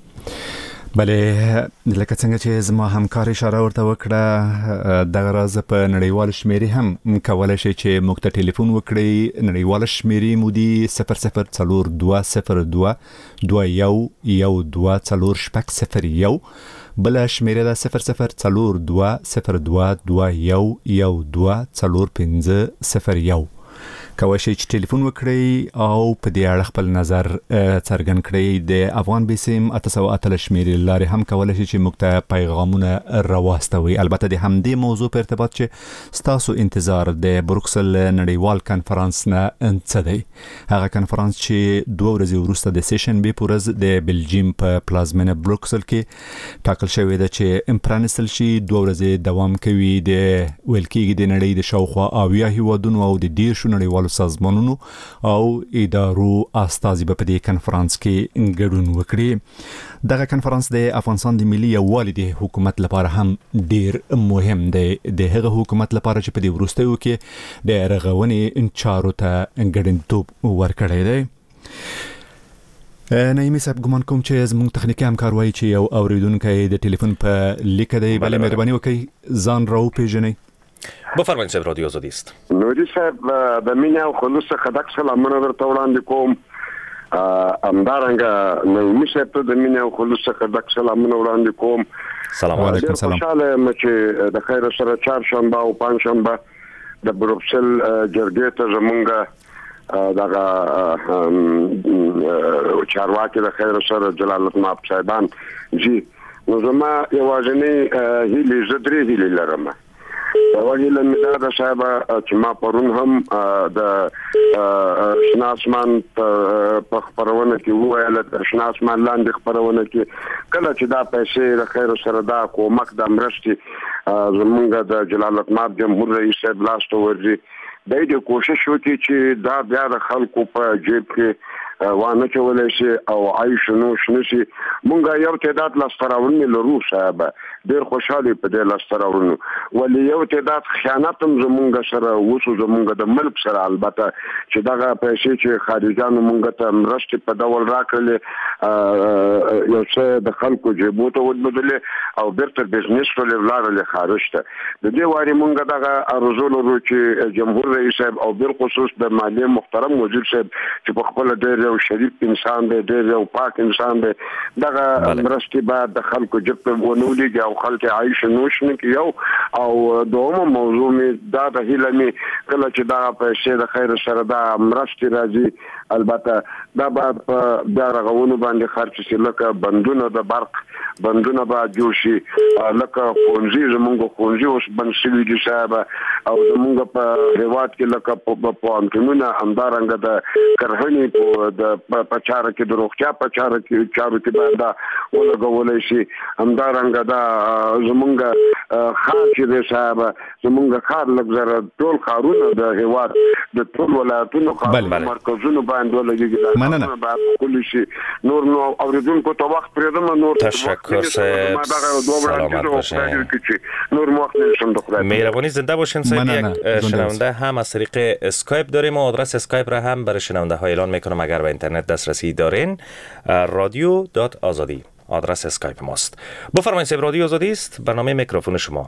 بله لکه څنګه چې زما همکار اشاره ورته وکړه دغه راز په نړیوال شمیرې هم کولای شي چې موږ ته ټلیفون وکړئ. نړیوال شمیرې مو دي 004202 2112 بل شمیره ده 0042022112 کوای شئ چې ټلیفون وکړئ او په دې اړه خپل نظر څرګند کړئ. د افغان بیسیم 808 شمیرې لارې هم کولی شئ چې موږ ته پیغامونه راواستوئ. البته د همدې موضوع په ارتباط چې ستاسو انتظار د بروکسل نړیوال کنفرانس نه څه دی؟ هغه کنفرانس چې 2 ورځې وروسته د سه‌شنبې په ورځ د بلجیم په پلازمینه بروکسل کې ټاکل شوی ده چې پرانیستل شي. 2 ورځې دوام کوي. د ویل کېږي د نړۍ د شاوخوا 80 هیوادونو او د 10 نړیوالو سازمانونو او ادارو استازي په دې کنفرانس کې ګډون وکړي. دغه کنفرانس د افغانستان د ملي یووالي د حکومت لپاره هم ډیر مهم دی. د هغه حکومت لپاره چې په دې وروستیو کې د رغونې چارو ته ګډنتوب ورکړی دی. نایمي صاحب ګمان کوم چې زموږ تخنیکی همکار وایي چې یو اوریدونکی د ټلیفون په لیک دی. بله مهرباني وکړئ ځان راوپېژنئ. بفرمایئ صاحب، رادیو آزادي است. نوري صاحب د مینې او خلوص څخه ډک سلامونه درته وړاندې کوم. همدارنګه نایمي صاحب ته د مینې او خلوص څخه ډک سلامونه وړاندې کوم. سلام علیکم. سلام. خوشاله یم چې د خیر سره چهارشنبه او پنجشنبه د بروکسل جرګې ته زمونږ دغه چارواکي د خیر سره جلالت ماب صاحبان جی نو زما یوازینی هیلې زدري هیلې لرم. وغیله مدار صاحب چې ما پرون هم د شناسمان په خبرونه کې وویل د شناسمان لاندې خبرونه کې کله چې دا پیسې د خیر سره دا کومک د مرستې زمونږ د جلالت ماب جمهور رئیس صاحب لاس ته ورځي د دې کوشش وکړي چې دا بیا د خلکو په جیب کې وانه چولای شي او عايش نو شنشي. مونږ یو تعداد لاستراونی لرو صاحب ډیر خوشاله په دې لاستراونو ولې یو تعداد خیانت هم زمونږ سره وسو زمونږ د ملک سره البته چې دغه پیسې چې خارجانو مونږ ته مرستې په ډول راکړل یو څه د خلکو جیبو ته ودبدل او بیرته بزنس ټول ولارل خارج ته د دې واري مونږ دغه ارزو لرو چې جمهور رئیس صاحب او بل خصوص د مالیه محترم وزیر صاحب چې په خپل ډېر یو شریف انسان دی ډېر یو پاک انسان دی دغه مرستې بعد د خلکو جیب ته ونولي او خلک عايش نوش نه کیو او دومره موضوع می دا د هیلمي کله چې دا پیسې د خیر سره دا مرستې راځي البته دا بعد دا رغونو باندې خرچ شي لکه بندونه د برق بندونه به جوړ شي لکه خونځي زمونږ خونځي اوس بند شوي دي صاحب او زمونږ په هیواد کې لکه په انټونونه همدارنګه د کرهنې د پچاره کې د روغتیا پچاره کې چارو کې باندې ولګولای شي همدارنګه دا زمونږ خار چې د صاحب زمونږ خار لګزره ټول خارونه د هیواد د ټول ولایتونو مرکزونو باندې ولګي مننه کول شي نور نو اوریدونکو ته وخت پرېدم نور تشکر صاحب سلامت باشین نور وخت نشم دخل مهربانی زنده باشین صاحب یک شنونده هم از طریق اسکایپ داریم و آدرس اسکایپ را هم برای شنونده ها اعلان میکنم اگر به اینترنت دسترسی دارین radio.azadi آدرس اسکایپ ماست. بفرمایید صاحب رادیو آزادی است برنامه میکروفون شما.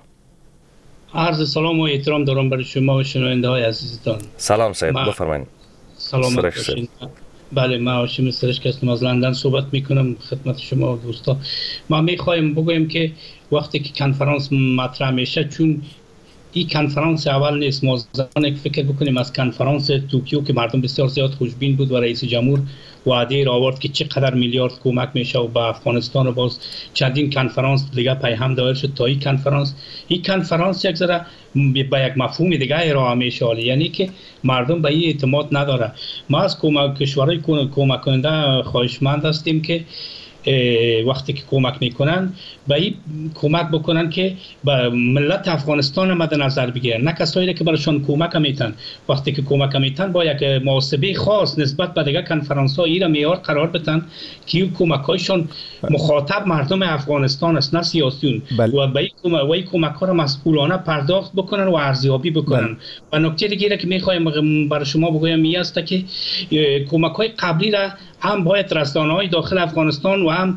عرض سلام و احترام دارم برای شما و شنونده های عزیزتان. سلام صاحب بفرمایید. سلام باشین. بله من هاشم سرشک هستم از لندن صحبت میکنم خدمت شما و دوستا. ما میخوایم بگویم که وقتی که کنفرانس مطرح میشه چون این کنفرانس اول نیست ما زمانی فکر بکنیم از کنفرانس توکیو که مردم بسیار زیاد خوشبین بود و رئیس جمهور وعده را آورد که چقدر میلیارد کمک میشه و به افغانستان و باز چندین کنفرانس دیگه پیهم دایر شد تا این کنفرانس یک ذره با یک مفهوم دیگه ارائه میشه یعنی که مردم به این اعتماد نداره. ما از کشورهای کمک کننده خواهشمند هستیم که وقتی که کمک میکنن به این کمک بکنن که به ملت افغانستان مد نظر بگیرن نه کسایی که براشون کمک میتن. وقتی که کمک میتن با یک محاسبه خاص نسبت به دیگه کنفرانس ها ایرا معیار قرار بدن که این کمک هایشون مخاطب مردم افغانستان است نه سیاسیون و به این کمک ها را مسئولانه پرداخت بکنن و ارزیابی بکنن. و نکته دیگه که میخوایم برای شما بگویم این است که کمک های قبلی را هم باید رسانه‌های داخل افغانستان و هم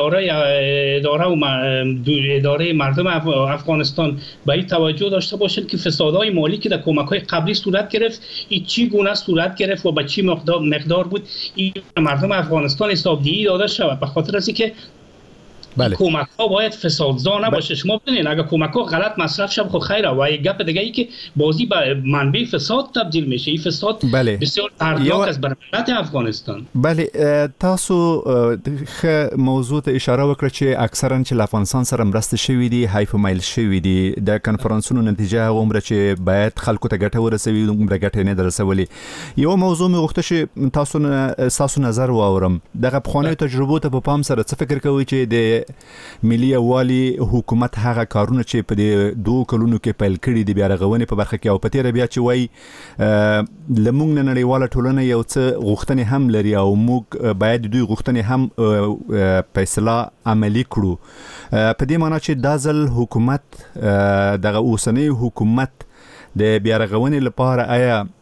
اداره مردم افغانستان به این توجه داشته باشند که فسادهای مالی که در کمک‌های قبلی صورت گرفت این چی گونه صورت گرفت و به چی مقدار بود این مردم افغانستان حسابدهی داده شود به خاطر از اینکه کمک ها باید فسادزا نباشه. شما ببینید اگر کمک ها غلط مصرف شد خب خیره و یک گپ دیگه ای که بازی به منبع فساد تبدیل میشه. این فساد بسیار دردناک است برای ملت افغانستان. بله تاسو موضوع ته اشاره وکړه چې اکثرا چې افغانستان سره مرسته شوې دي هایف مایل شوې دي د کنفرانسونو نتیجه عمره چې باید خلکو ته ګټه ورسوي عمره ګټه نه درسولي. یو موضوع مې غوښته چې تاسو نظر واورم دغه بخونه تجربه ته په پام سره څه فکر کوي چې د ملي والی حکومت هغه کارونه چې په دې 2 کلونو کې پیل کړي دي بیا رغونې په برخه کې او په تیر بیا چې وای لمونږ نه نړیواله ټولنه یو څه غوښتنې هم لري او موږ باید دوی غوښتنې هم فیصله عملی کړو. په دې معنی چې د ځل حکومت دغه اوسنۍ حکومت د بیا رغونې لپاره آیا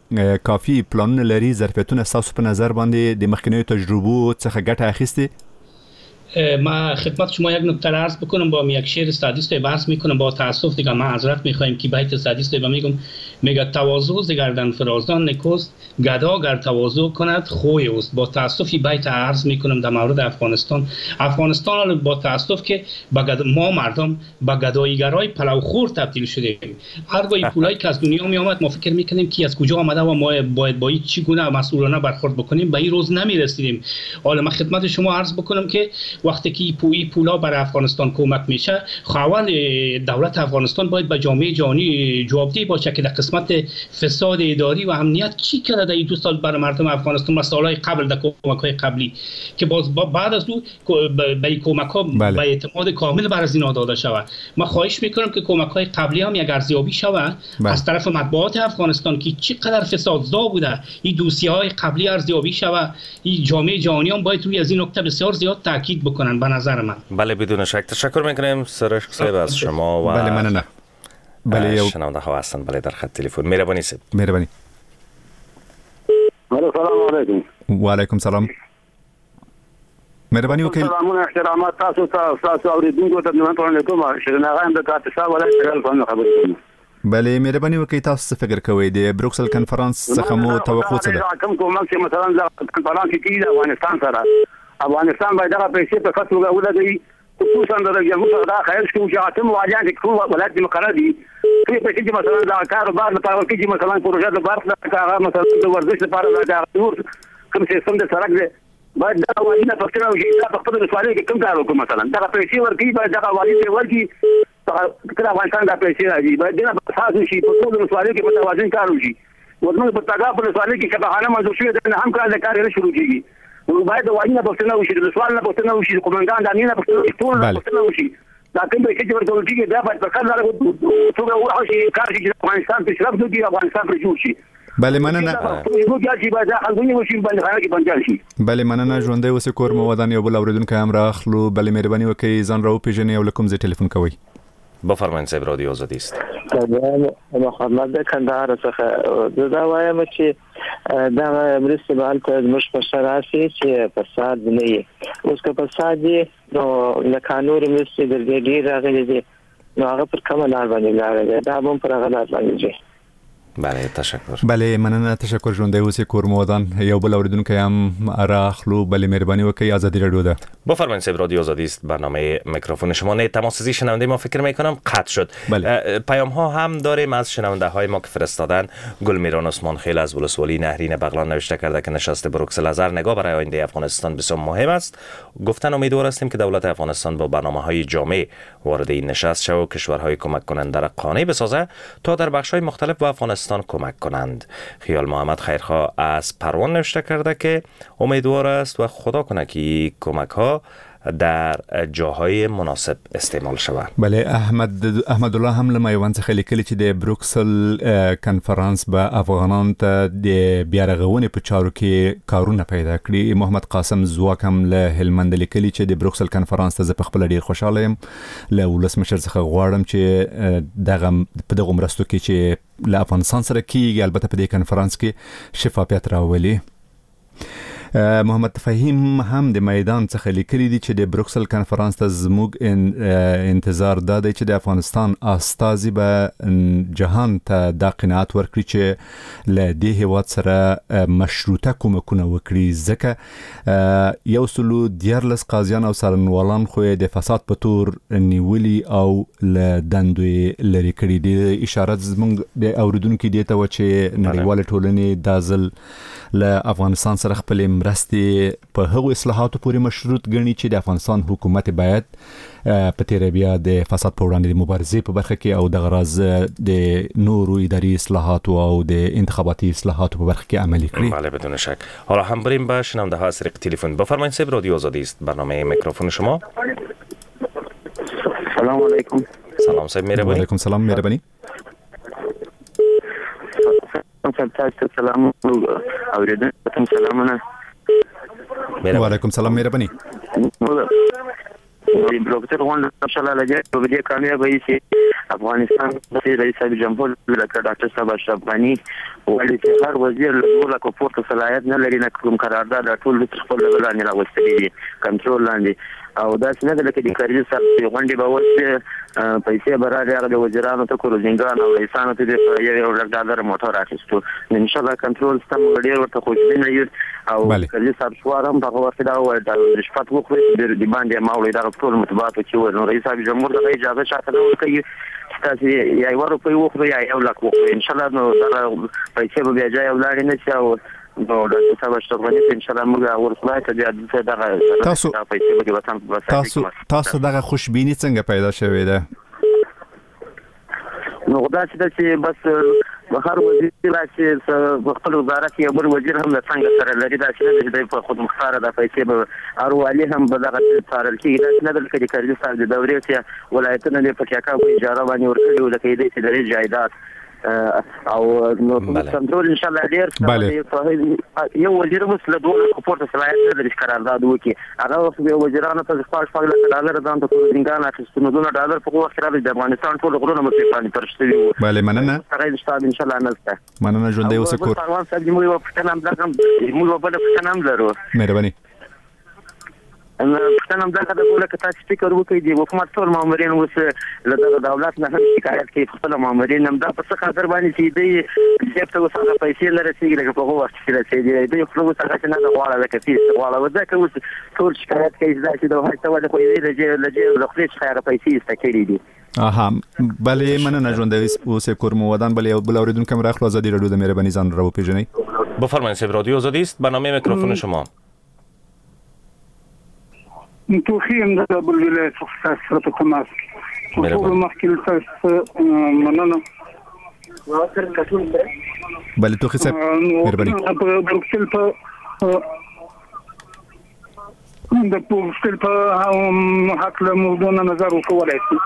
کافي پلانونه لري ظرفیتونه تاسو په نظر باندې د مخکنیو تجربو څخه ګټه اخیسته؟ ما خدمت شما یک نکته عرض بکنم. با یک شعر استادیست بحث میکنم. با تاسف دیگه ما حضرت میخوایم که بیت استادیست و میگم میگه تواضع ز گردن فرازان نکوست، گدا گر تواضع کند خوی است. با تاسف بیت عرض میکنم در مورد افغانستان با تاسف که ما مردم با گداییگرای پلوخور تبدیل شدیم. هرگاه پولایی که از دنیا می آمد ما فکر میکنیم که از کجا آمده و ما باید با چگونه مسئولانه برخورد بکنیم. به این روز نمیرسیدیم. حالا من خدمت شما عرض بکنم که وقتی که پولا برای افغانستان کمک میشه، خواهان دولت افغانستان باید به جامعه جهانی جوابدهی باشه که در قسمت فساد اداری و امنیت چی کرده در این 2 سال برای مردم افغانستان و سالهای قبل در کمک‌های قبلی که باز بعد از او به کمک‌ها به اعتماد کامل بر از اینا داده شود. من خواهش میکنم که کمک‌های قبلی هم یک ارزیابی شود از طرف مطبوعات افغانستان که چقدر فسادزا بوده، این دوسیه‌های قبلی ارزیابی شود. این جامعه جهانی هم باید روی از این نکته بسیار زیاد تاکید بکنن به نظر من. بله بدون شک تشکر میکنیم سروش صاحب از شما و بله ممنون. بله شنونده ها هستن بله در خط تلفن. مهربانی صاحب. مهربانی. سلام علیکم. و علیکم سلام. مهربانی وکیل. سلام و احترامات تاسو اوریدونکو ته نن ټول کوم شرنه غایم د کاتسا ولای ټول خبرې کوم. بله مهربانی وکیل تاسو څه فکر کوئ د بروکسل کنفرانس څخه مو توقع څه ده؟ کوم کومک چې مثلا د کنفرانس کې د افغانستان سره افغانستان باید هغه پیسې په خاطر ولګي خصوصا د جمهور دا خیر شو چې اتم واجان کې ټول ولایت مقرر دي په پیسې چې مثلا دا کاروبار لپاره کې مثلا پروژه د بارت لپاره مثلا د ورزش لپاره دا کوم سیستم د سړک دی باید دا واجب پښتنه او چې دا په سوالي کې کوم کار وکړي مثلا دا پیسې ورکړي باید دا واجب ورکړي کله افغانستان دا پیسې راځي باید دا په اساس شي په ټول سوالي کې متوازن کار وشي ورنه په تاګه په سوالي کې شبهانه منځو شوی د هم کار د کار شروع کیږي باید واجب پښتنه وشي د سوال نه پښتنه وشي کومندان د امینه پښتنه وشي دا کوم چې ورته ورکیږي دا باید په کار لاره ټول ورشي کار شي افغانستان په شرف دوی افغانستان پر جوړ شي. بله مننه. بله مننه ژوندی اوسئ کور مو ودان یو بل اوریدونکی هم راخلو. بله مهرباني وکړئ ځان راوپېژنئ او له کوم ځای ټلیفون کوئ؟ بفرمایئ صاحب رادیو آزادي است. محمد د کندهار څخه دا وایم چې دا مرستې به هلته زموږ په سر راسي چې فساد نه وي. اوس که فساد وي نو لکه نورې مرستې د دې ډېر راغلي دي نو هغه پر کومه لار باندې لاړه دی دا به هم پر هغه لار باندې ځي. بله تشکر. بله مننه تشکر ژوندی اوسئ کور مو ودان یو بل اوریدونکی هم راخلو. بله مهرباني وکړئ آزادی رادیو ده. بفرمایید صاحب رادیو آزادی است برنامه میکروفون شما نه تماس‌رسی شنونده ما فکر میکنم قطع شد. پیام ها هم داریم از شنونده های ما که فرستادن. گلمیران عثمان خیل از ولسوالی نهرین بغلان نوشته کرده که نشست بروکسل از هر نگاه برای آینده افغانستان بسیار مهم است. گفتن امیدوار هستیم که دولت افغانستان با برنامه‌های جامع وارد این نشست شود و کشورهای کمک کننده را قانع بسازه تا در بخش‌های مختلف به افغانستان کمک کنند. خیال محمد خیرخواه از پروان نوشته کرده که امیدوار است و خدا کنه که کمک ها در جاهای مناسب استعمال شود. بله احمد الله هم له میوند څخه لیکلي چې د بروکسل کنفرانس به افغانان ته د بیارغونې په چارو کې کارونه پیدا کړي. محمد قاسم زواک هم له هلمند لیکلي چې د بروکسل کنفرانس ته زه په خپل ډیر خوشاله یم. له ولسمشر څخه غواړم چې دغه مرستو کې چې له افغانستان سره کیږي البته په دې کنفرانس کې شفافیت راولي. محمد فهیم هم د میدان څخه لیکلي دي چې د بروکسل کنفرانس ته زموږ انتظار دا دی چې د افغانستان استازي به جهان ته دا قناعت ورکړي چې له دې هیواد سره مشروطه کومکونه وکړي ځکه 114 قاضیان او څارنوالان خو د فساد په تور نیولي او له دندو لري کړي دي. اشاره زموږ د اوریدونکو دی ته و چې نړیواله ټولنې د ځل له افغانستان سره خپل مرستې په هغو اصلاحاتو پورې مشروط ګڼي چې د افغانستان حکومت باید په تیره بیا د فساد په وړاندې د مبارزې په برخه کې او د غراض د نورو اداري اصلاحاتو او د انتخاباتي اصلاحاتو په برخه کې عملی کړي. بله بدون شک. حالا هم بریم به شنونده ها از طریق تلفن. بفرمایید صاحب رادیو آزادی است برنامه میکروفون شما. سلام علیکم. سلام صاحب مهربانی. علیکم سلام مهربانی. سلام اوریدونکو سلامونه. و علیکم سلام مهربانی. بروکسل غونډه ان شاء الله لږه په دې کامیابی شي افغانستان د رئیس جمهور ولکه ډاکټر صاحب اشرف غنی وایي چې هر وزیر له ډول کو پورته صلاحیت نه لري نه کوم قرارداد ټول تر خپل لاندې راوستي دي کنټرول لاندې او دا څنګه د لکه د کاري صاحب غونډې به وسه پیسې برابر هغه د وزیرانو ته کورزینګان او رئیسانو ته د $1 موټر راکستو ان شاء الله کنټرول سم ډیر ورته خوشبینه یو او کاري صاحب شوارم په وخت دا وایي د شپږ وخت د باندې ماوړي دا ټول متبات چې نو رئیس جمهور د اجازه شاته ورکړي تاسو یا یو روپۍ وخت یا یو لک وخت ان شاء الله نو دا پیسې به بیا ځای ولاري نه چې نو د څه څه باندې ان شاء الله موږ ورسره ته د دغه تاسو پیسې به وطن تاسو دغه خوشبینی څنګه پیدا شوې ده نو دا چې بس بهر وزیر راشي خپل وزارت یو بل وزیر هم څنګه سره لري دا چې د په خود مختار د پیسې به اروالي هم به دغه څارل کیږي دا نه د کاري صاحب د دورې چې ولایتونه د پکاکا په اجاره باندې ورکړي د کېدې چې د جایداد او نو کنټرول ان شاء الله ډیر یو وزیر مسله دوه پورته صلاحیت لري قرارداد وکي هغه وخت به وزیرانو ته $5 ځان ته کورزینګان اخیستنو $1 په وخت راځي د افغانستان ټول غرونه متفاوت پرشتي وي bale مننه سره ان شاء الله نسته مننه ژوندې اوسه کور پروان صاحب موږ په څنګه موږ په څنګه لرو مهرباني پښتنه هم دغه د ولکه تاسو فکر وکړئ دی حکومت ټول مامورین اوس له دولت نه هم شکایت کوي خپل مامورین هم دا په څه خاطر باندې چې دی سیفته وسره پیسې لري چې لکه په وخت کې راځي دی خپل وسره نه غواړي لکه چې غواړي ځکه اوس ټول شکایت کوي چې دا هڅه ولا کوي د خپل څخه پیسې استکړي دي بله مننه ژوندې اوسه کور مو ودان بله بل اوریدونکو راخلو آزادی رادیو د مهربانی ځان رو پیژنئ بفرمایید سب رادیو آزادی است برنامه میکروفون شما توخیم د بلوله تخصص سره کوماس ټول مخکې تاسو مننه بله توخی صاحب مهرباني په بروکسل په د بروکسل په حق له موضوع نظر وکولای شي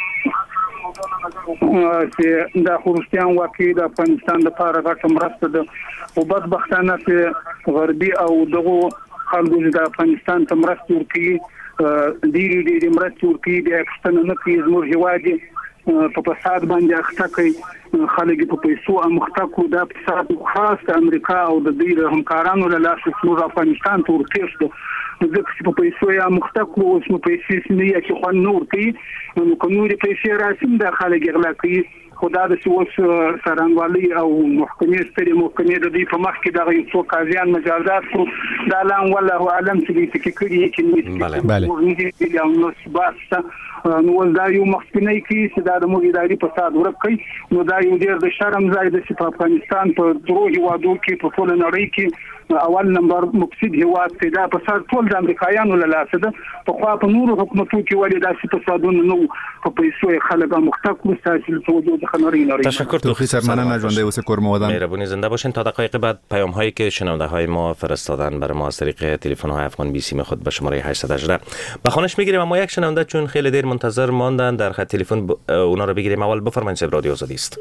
چې د خرستان واقعي د افغانستان لپاره غټه مرسته ده او بدبختانه چې غربي او دغه خلکو د افغانستان ته مرسته ورکړي ډېری مرسته ورکړي د پښتنو نه کې زموږ هیواد په فساد باندې اخته کوي خلک په پیسو امخته کو د فساد خاص د امریکا او د دې همکارانو له لاسه زموږ افغانستان ته ورتېستو ځکه په پیسو یې امخته کو اوس نو پیسې سمې چې خو نور کوي نو کومې پیسې راسم د خلک غلا کوي خدا د سوس سرانوالي او محکمې ستري محکمې د دې په مخ کې دغه یو څو قاضیان مجازات کړو دا لام والله اعلم چې دې کې چې نو بس نو دا یو مخکنی کې چې دا د موږ اداري فساد ورکړي نو دا یو ډېر د شرم ځای د افغانستان په دروغ وادو کې په ټول نړۍ کې اول نمبر مفسد هیواد دی دا فساد ټول د امریکایانو له لاسه ده په خوا په نورو حکومتونو کې ولې داسې فسادونه نو په پیسو خلک مختکو ستاسو توجه خنوری تشکر توخی صاحب مننه ژوندې اوسه کور مو ودان مهربونی زنده باشین تا دقایق بعد پیام هایی که شنونده های ما فرستادن برای ما از طریق تلفن های افغان بی سی خود به شماره 818 به خانش میگیریم اما یک شنونده چون خیلی دیر منتظر ماندن در خط تلفن اونا رو بگیریم اول بفرمایید سب رادیو آزادی است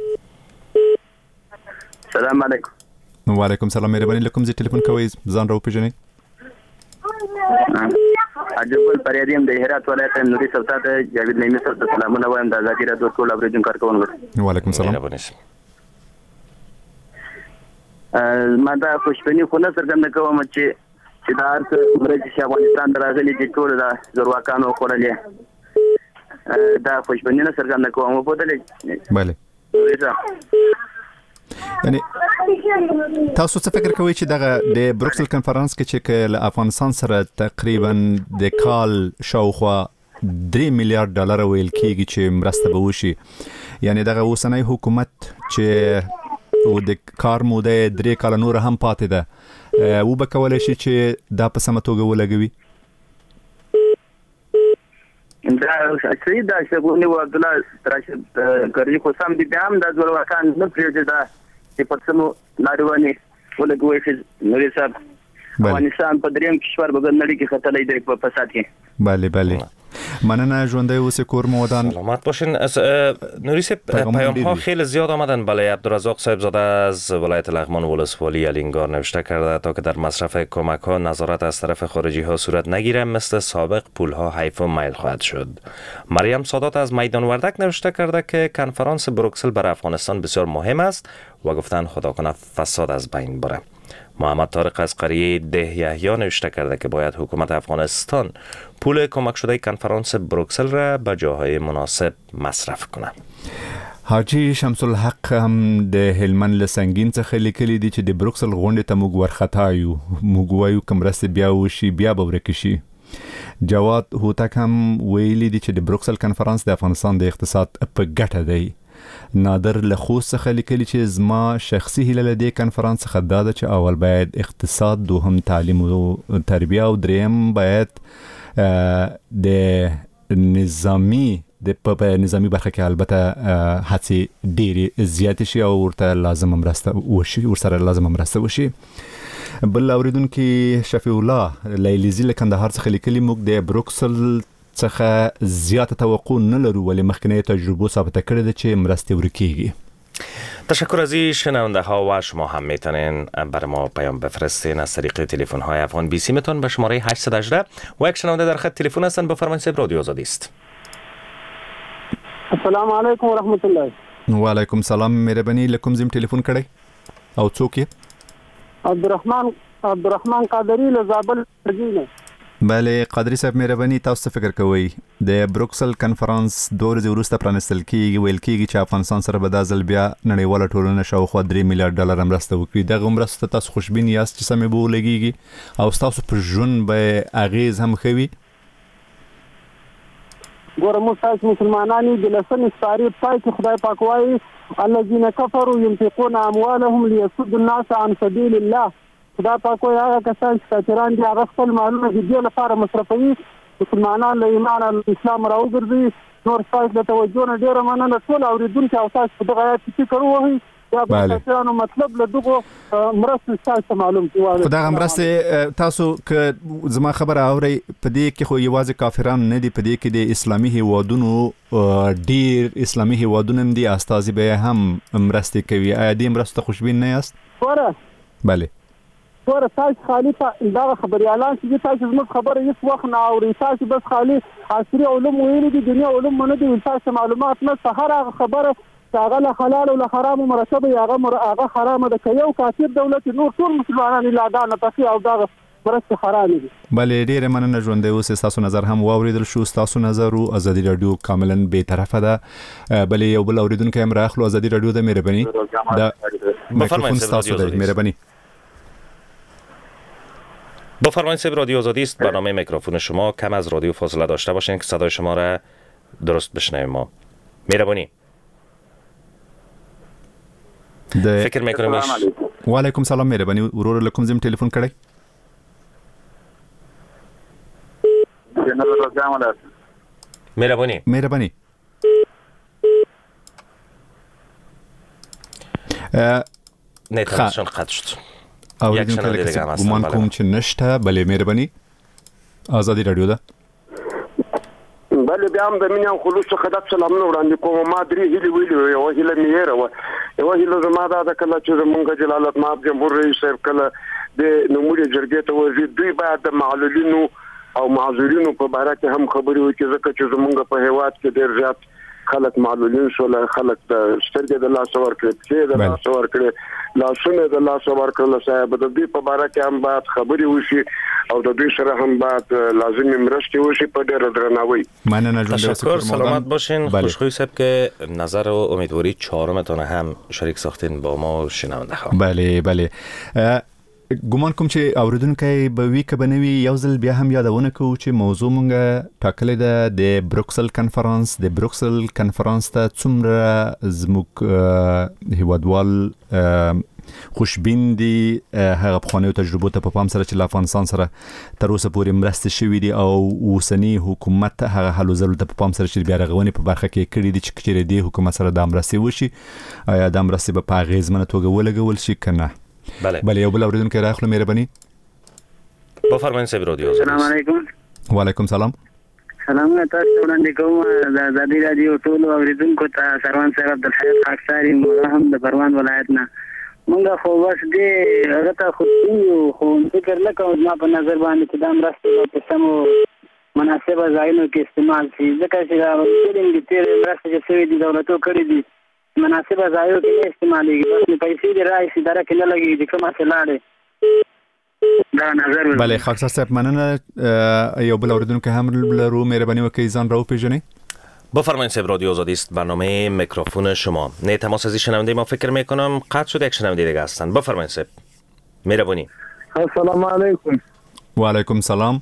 سلام علیکم و علیکم سلام مهربانی لکم زی تلفن کوي ځان راو پیژنئ اجبل پریدیم د هرات ولایت نوري سلطات جاوید نیمه سره سلامونه وایم د آزادی رادیو ټول اوریدونکو کارکونکو وعلیکم سلام ما دا خوشبیني خو نه څرګنده کوم چې دا هرڅه مرجع چې افغانستان راغلي دي ټول د زورواکانو خورلې دا خوشبیني نه څرګنده کوم په دې bale یعنی تاسو څه فکر کوئ چې دغه د بروکسل کنفرانس کې چې له افغانستان سره تقریبا د کال شاوخوا $3 میلیارډ ویل کېږي چې مرسته به وشي یعنی دغه اوسنۍ حکومت چې او د کار موده 3 کال نور هم پاتې ده او به کولای شي چې دا په سمه توګه ولګوي دا صحیح دا چې ګونی و عبد الله راشد کری خو سم دي بیا هم د زورواکان نه پریږدي دا چې په څمو ناروانی ولګوي چې نوري صاحب افغانستان په دریم کشور بغیر نړۍ کې خطر لري په فساد کې bale مننه ژوندی اوسې کور مو ودان. سلامت باشین. نوری صاحب پیام ها خیلی زیاد آمدن. بله عبدالرزاق صاحب زاده از ولایت لغمان ولسوالی الینگار نوشته کرده تا که در مصرف کمک ها نظارت از طرف خارجی ها صورت نگیره، مثل سابق پول ها حیف و میل خواهد شد. مریم سادات از میدان وردک نوشته کرده که کنفرانس بروکسل برای افغانستان بسیار مهم است و گفتن خدا کنه فساد از بین بره. محمد طارق از قریه ده یحیی نوشته کرده که باید حکومت افغانستان پول کمک شده کنفرانس بروکسل را به جاهای مناسب مصرف کنه. حاجی شمس الحق هم د هلمند لسنګین څخه لیکلي دي چې د بروکسل غونډې ته موږ ورختایو، موږ وایو کوم رسته بیا وشي بیا به ورک شي. جواد هوتک هم ویلي دي چې د بروکسل کنفرانس د افغانستان د اقتصاد په ګټه دی. نادر لخوس څخه لیکلي چې زما شخصي هیله له دې کنفرانس څخه دا ده چې اول باید اقتصاد، دوهم تعلیم او تربیه او دریم باید د نظامی برخه کې البته هڅې ډېرې زیاتې شي او ورته لازم مرسته وشي، ورسره لازم مرسته وشي. بل اوریدونکو شفیع الله لیلیزی له کندهار څخه لیکلي موږ د بروکسل څخه زیاته توقع نه لرو، ولی مخکنی تجربه ثابت کړې ده چې مرسته ورکیږي. تشکر از این شنونده ها و شما هم میتونین برای ما پیام بفرستین از طریق تلفن های افغان بی سی میتون به شماره 818 و یک شنونده در خط تلفن هستن. بفرمایید صاحب، رادیو آزادی است. السلام علیکم و رحمت الله. و علیکم السلام. مهربانی لکم زم تلفن کړی او څوک یې؟ عبدالرحمن قادری له زابل نه. بله قادری صاحب مهرباني، تاسو فکر کوئ د بروکسل کنفرانس 2 ورځې وروسته پرانستل کیږي، ویل کیږي چې افغانستان سره به د ځل بیا نړیواله ټولنه شاوخوا 3 میلیارډ ډالر مرسته وکړي. دغه مرسته تاسو خوشبین یاست چې سمې به ولګیږي او تاسو په ژوند به اغیز هم کوي؟ ګوره موږ تاسو مسلمانان د لسن ستاري پای کې خدای پاک وایي الذين كفروا ينفقون اموالهم ليصدوا الناس عن سبيل الله. خدای پاک وایي هغه کسان چې کافران دي هغه خپل مالونه د دې لپاره مصرفوي مسلمانان له ایمان او اسلام راوګرځي. نور تاسو د توجه نه ډیره مننه ټول اوریدونکو او تاسو په دغه آیات کې فکر ووهئ یا به تاسو مطلب له دغه مرسته تاسو معلوم کیږي. خدای مرسته تاسو که زما خبره اوري په دې کې خو یوازې کافران نه دي، په دې کې د اسلامي هیوادونو ډیر اسلامي هیوادونو دي استازي به هم مرسته کوي. آیا دې مرسته خوشبین نه یاست؟ بله ګوره تاسو خالي دا خبري اعلان چې تاسو زموږ خبره هیڅ وخت نه اوري، تاسو بس خالي عصري علوم ویلي دي، دنیا علوم نه دي، تاسو معلومات نه هر خبره هغه له حلال او له حرام مرتبه هغه حرام ده. که یو کافر دولت نور ټول مسلمانان لا دا نه تفي او دا مرسته حرام دي. بله ډیره مننه ژوندې اوسې. تاسو نظر هم واوریدل شو، تاسو نظر او ازادي رادیو کاملا به طرفه ده. بله یو بل اوریدونکو هم راخلو ازادي رادیو د مهرباني دا میکروفون تاسو د مهرباني. بفرمایید صاحب، رادیو آزادی است. برنامه میکروفون شما. کم از رادیو فاصله داشته باشین که صدای شما را درست بشنویم. ما مهربانی فکر میکنم. و علیکم سلام مهربانی. ورور لکم زم تلفن کړی. مهربانی نه تلفن قطع شد. یک شنونده دیگه هم هستن. گمان کوم چې نشته. بله مهربانی آزادی رادیو ده. بله بیا هم د مینه خلوص خدمت سلامونه وړاندې کوم. ما درې هیلې ویلې یو هیله میره و یو هیله زما دا کله چې زمونږ جلالت ماب جمهور رئیس صاحب کله د نوموړي جرګې ته وزیر دوی باید د معلولینو او معذورینو په باره کې هم خبرې وکړي، ځکه چې زمونږ په هیواد کې ډېر زیات خلک معلولین شول، خلک د سترګې د لاس ورکړي، پښې د لاس ورکړي، لاسونه د لاس ورکړل. صاحب د دې په باره کې هم باید خبرې وشي او د دوی سره هم باید لازمي مرستې وشي په ډېر درناوی. مننه تشکر. سلامت باشین. خوشخویی صاحب که نظر و امیدواری چهارمتون هم شریک ساختین با ما شنونده ها. بله ګومان کوم چې اوریدونکو به وی که بنوي یو ځل بیا هم یادونه کوو چې موضوع مونږه ټاکلې ده د بروکسل کنفرانس. د بروکسل کنفرانس ته څومره زموږ هیوادوال خوشبین دي هغه پخوانیو تجربو ته په پام سره چې افغانستان سره تر اوسه پورې مرسته شوې دي او اوسنی حکومت هغه حل زلو ته په پام سره چې بیا رغونې په برخه کې کړې دي چې کچېرې دی حکومت سره د مرستې وشي، آیا د مرستې په اغیزمنه توګه ولګول شي کنه؟ بله یو بل اوریدونکو راخلو مهرباني. بفرمایید صاحب، رادیو آزادی. السلام علیکم. و علیکم سلام. سلامونه تاسو وړاندې کوم د ازادي رادیو ټول اوریدونکو ته سروان صاحب عبدالحیات خاکساری مرهم د پروان ولایت نه مونږ خو بس دې هغه ته خو فکر نه کوم ما په نظر باندې چې دا مرسته په سمو مناسبه ځایونو کې استعمال شي ځکه چې دا ټولې تیر مرسته چې شوي دي دولتو کړي دي مناسبه ځایونو کې استعمالېږي بس پیسې دې راشي اداره کې نه لګېږي کومه څه لاړې دا نظر بله خاکسار صاحب مننه یو بل اوریدونکو هم لرو مهربانی وکړئ ځان را وپیژنئ بفرمایید صاحب رادیو آزادی است برنامه میکروفون شما نه تماس از شنونده ما فکر میکنم قطع شده یک شنونده دیگه هستن بفرمایید صاحب مهربانی السلام علیکم و علیکم سلام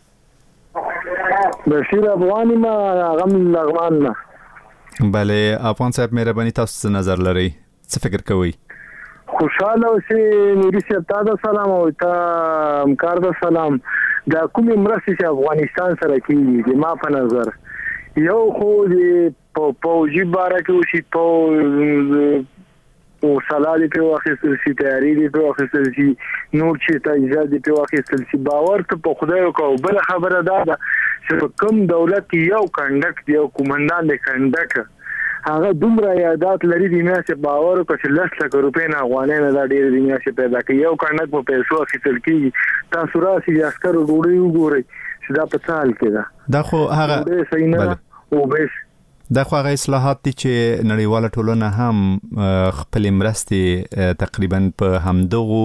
بشیر افغانی ما غم لغمان نه بله افغان صاحب مهربانی تاسو څه نظر لرئ څه فکر کوئ خوشاله اوسئ نوري صاحب ته د سلام او ته همکار د سلام دا کومې مرستې چې افغانستان سره کېږي د ما په نظر یو خو د پوځي باره کې وشي او سلاد په واخیستل شي تیاری دی په واخیستل شي نور چې تجهیزات دی په واخیستل شي باور ته په خدای او بل خبره ده چې کوم دولت یو کنډک یو کومندان دی کنډک هغه دومره یادات لري د میاشتې باور وکړه چې 10 لک روپۍ نه افغانۍ نه دا ډېر د میاشتې پیدا کوي یو کنډک په پیسو اخیستل کېږي تاسو راسئ د عسکرو ډوډۍ وګورئ چې دا په څه حال کې ده دا خو هغه دا خو هغه اصلاحات دي چې نړیواله ټولنه هم خپل مرستې تقریبا په همدغو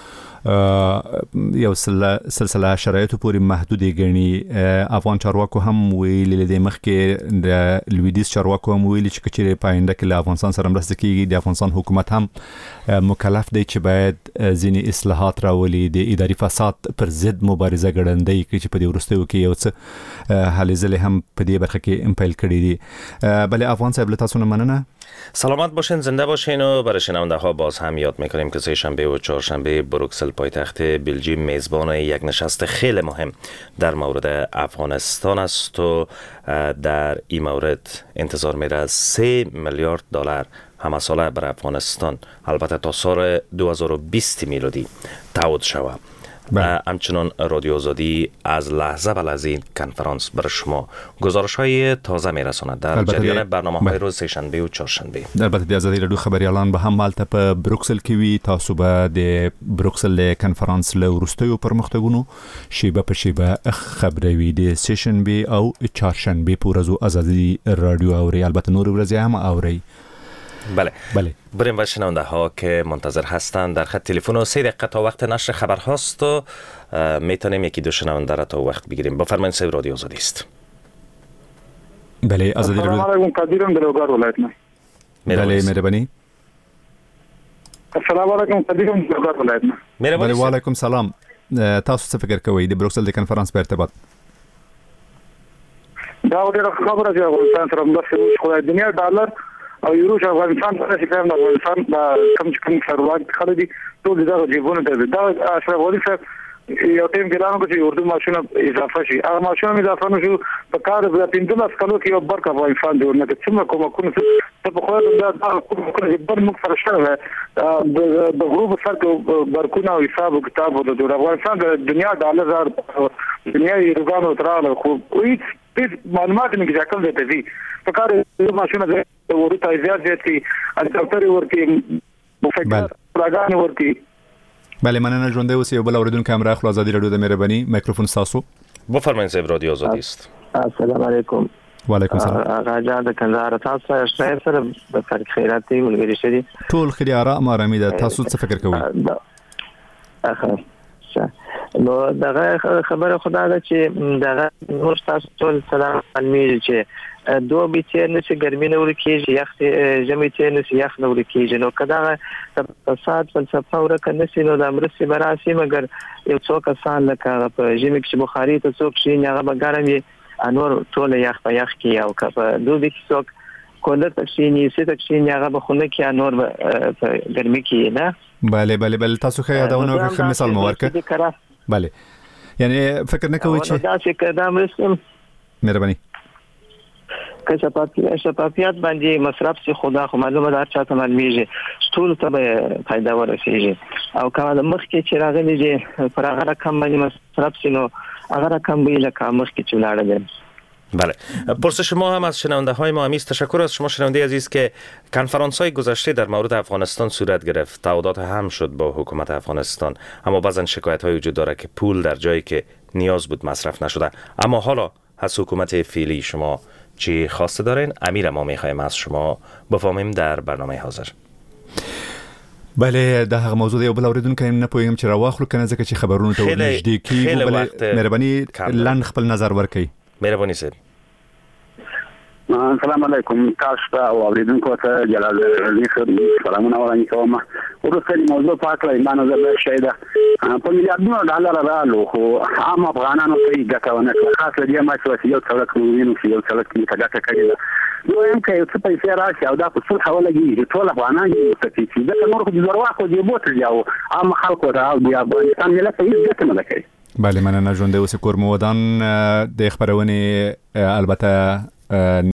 یو سلسله شرایطو پورې محدودې ګڼي افغان چارواکو هم ویلي د مخکې د لویدیز چارواکو هم ویلي چې کچېرې په آینده کې له افغانستان سره مرسته کیږي د افغانستان حکومت هم مکلف دی چې باید ځینې اصلاحات راولي د اداري فساد پر ضد مبارزه ګړندۍ کړي چې په دې وروستیو کې یو څه هلې ځلې هم په دې برخه کې امپایل کړي دي بله افغان صاحب له تاسو نه مننه سلامت باشین زنده باشین و برای شنونده ها باز هم یاد میکنیم که سه شنبه و چهارشنبه بروکسل پایتخت بلژیم میزبان یک نشست خیلی مهم در مورد افغانستان است و در این مورد انتظار میره 3 میلیارد دلار همه ساله برای افغانستان البته تا سال 2020 میلادی تعهد شود همچنان رادیو آزادی از لحظه به لحظه کنفرانس برای شما گزارش های تازه میرساند در جریان برنامه های روز سه‌شنبه و چهارشنبه. البته د آزادی رادیو خبریالان به هم مالته په بروکسل کې وي تاسو به د بروکسل کنفرانس له وروستیو پرمختګونو شیبه په شیبه خبروي د سه‌شنبه او چهارشنبه په ورځو آزادی رادیو اوري البته نور ورځې هم اوري. بله بریم و شنونده ها که منتظر هستند در خط تلفن و 3 دقیقه تا وقت نشر خبر هاست و میتونیم یکی دو شنونده را تا وقت بگیریم. بفرمایید صاحب رادیو آزادی است. بله آزادی رادیو. السلام علیکم قدیرم در وگار ولایت نه. بله مهربانی. السلام علیکم قدیرم در وگار ولایت نه. بله و علیکم سلام. تاسو څه فکر کوئ د بروکسل د کنفرانس په ارتباط؟ دا ډېره خبره چې افغانستان سره مرسته خدای دنیا ډالر او یورو چې افغانستان ته چې کوم افغانستان د کم ثروت خلک دي ټول دغه جیبونه ته دا اشرف غنی صاحب یو ټیم ګرانو چې اردو ماشونه اضافه شي هغه ماشونه اضافه نشو په کار د 15 کلو کې یو برک افغانستان دی ورنه چې کومه ته په خو دا کومه بر مخ سره شوه د غروب سره برکونه او حساب کتاب د افغانستان د دنیا ډالر دنیا یورو تراله خو هیڅ معلومات نه ځکه ده دي په کار د ماشونه د ورته زیات کی الکتر ورکی مفکران ورکی. بله مننه ژوندۍ اوسئ یو بل اوریدونکو هم راخلو آزادی رادیو د مهرباني میکروفون تاسو. بفرمایئ صاحب رادیو آزادی است. السلام علیکم. و علیکم السلام. آقا جان د کندهار تاسو سره د فرق خیراتي ملګری شدي ټول خلی آرامي ده تاسو څه فکر کوئ؟ نو دغه خبره خدا ده چې دغه نور تاسو ټول سلام علمي چې دوه بیتیر نشي ګرمي نه ورکیږي یخ جمعي تیر نشي یخ نه ورکیږي نو کدا فساد فلسفه ورکه نشي نو د امرسي براسي مګر یو څوک آسان لکه په جمعي کې بخاري ته څوک شي هغه به ګرمي انور ټول یخ په یخ کې او که دوه کې څوک کوله تکشینی سي تکشینی هغه به خونه کې انور په ګرمي کې نه. بله تاسو خو یادونه کوم مثال مورکه. بله یعنی فکر نکوي چې دا چې کدام رسم مهرباني که شفافیت باندې مصرف سي خدا خو معلومه ده چې ته معلومیږي ټول ته فائدہ ورسیږي او کله مخ کې چې راغلي دي پر هغه رقم باندې مصرف سي نو هغه رقم به لکه مخ کې چلاړه ده. بله، پرسش ما هم از شنونده های ما همیست. تشکر از شما شنونده عزیز که کنفرانس های گذشته در مورد افغانستان صورت گرفت، تعهدات هم شد با حکومت افغانستان، اما بعضا شکایت های وجود داره که پول در جایی که نیاز بود مصرف نشده. اما حالا از حکومت فعلی شما چی خواسته دارین؟ امیر، ما میخوایم از شما بفهمیم در برنامه حاضر. بله، دا هغه موضوع دی. یو بل اوریدونکو نه پوهیږم چې راواخلو کنه ځکه چې خبرونه ته ورنږدې کیږو. بل مهرباني لاند خپل نظر ورکړئ. مهرباني صاحب. السلام علیکم. تاسو ته او اوریدونکو ته جلال علي سلامونه وړاندې کوم. ورسته موضوع پاک لا ایمان زړه شیدا په میلیارډونو ډالر رالو خو عام افغانانو ته ګټونه خاصه دی ما چې یو څلک وینو چې یو څلک کې ګټه کړی. نو یم که څه پیسې راشي او دا په څه حواله کې ټول افغانان چې دا نور خو د ورواخو دی بوت دی او عام خلکو ته او د افغانستان ملت هیڅ ګټه نه کوي. بله، مننه. ژوندې اوسې کورمودان د خبرونه البته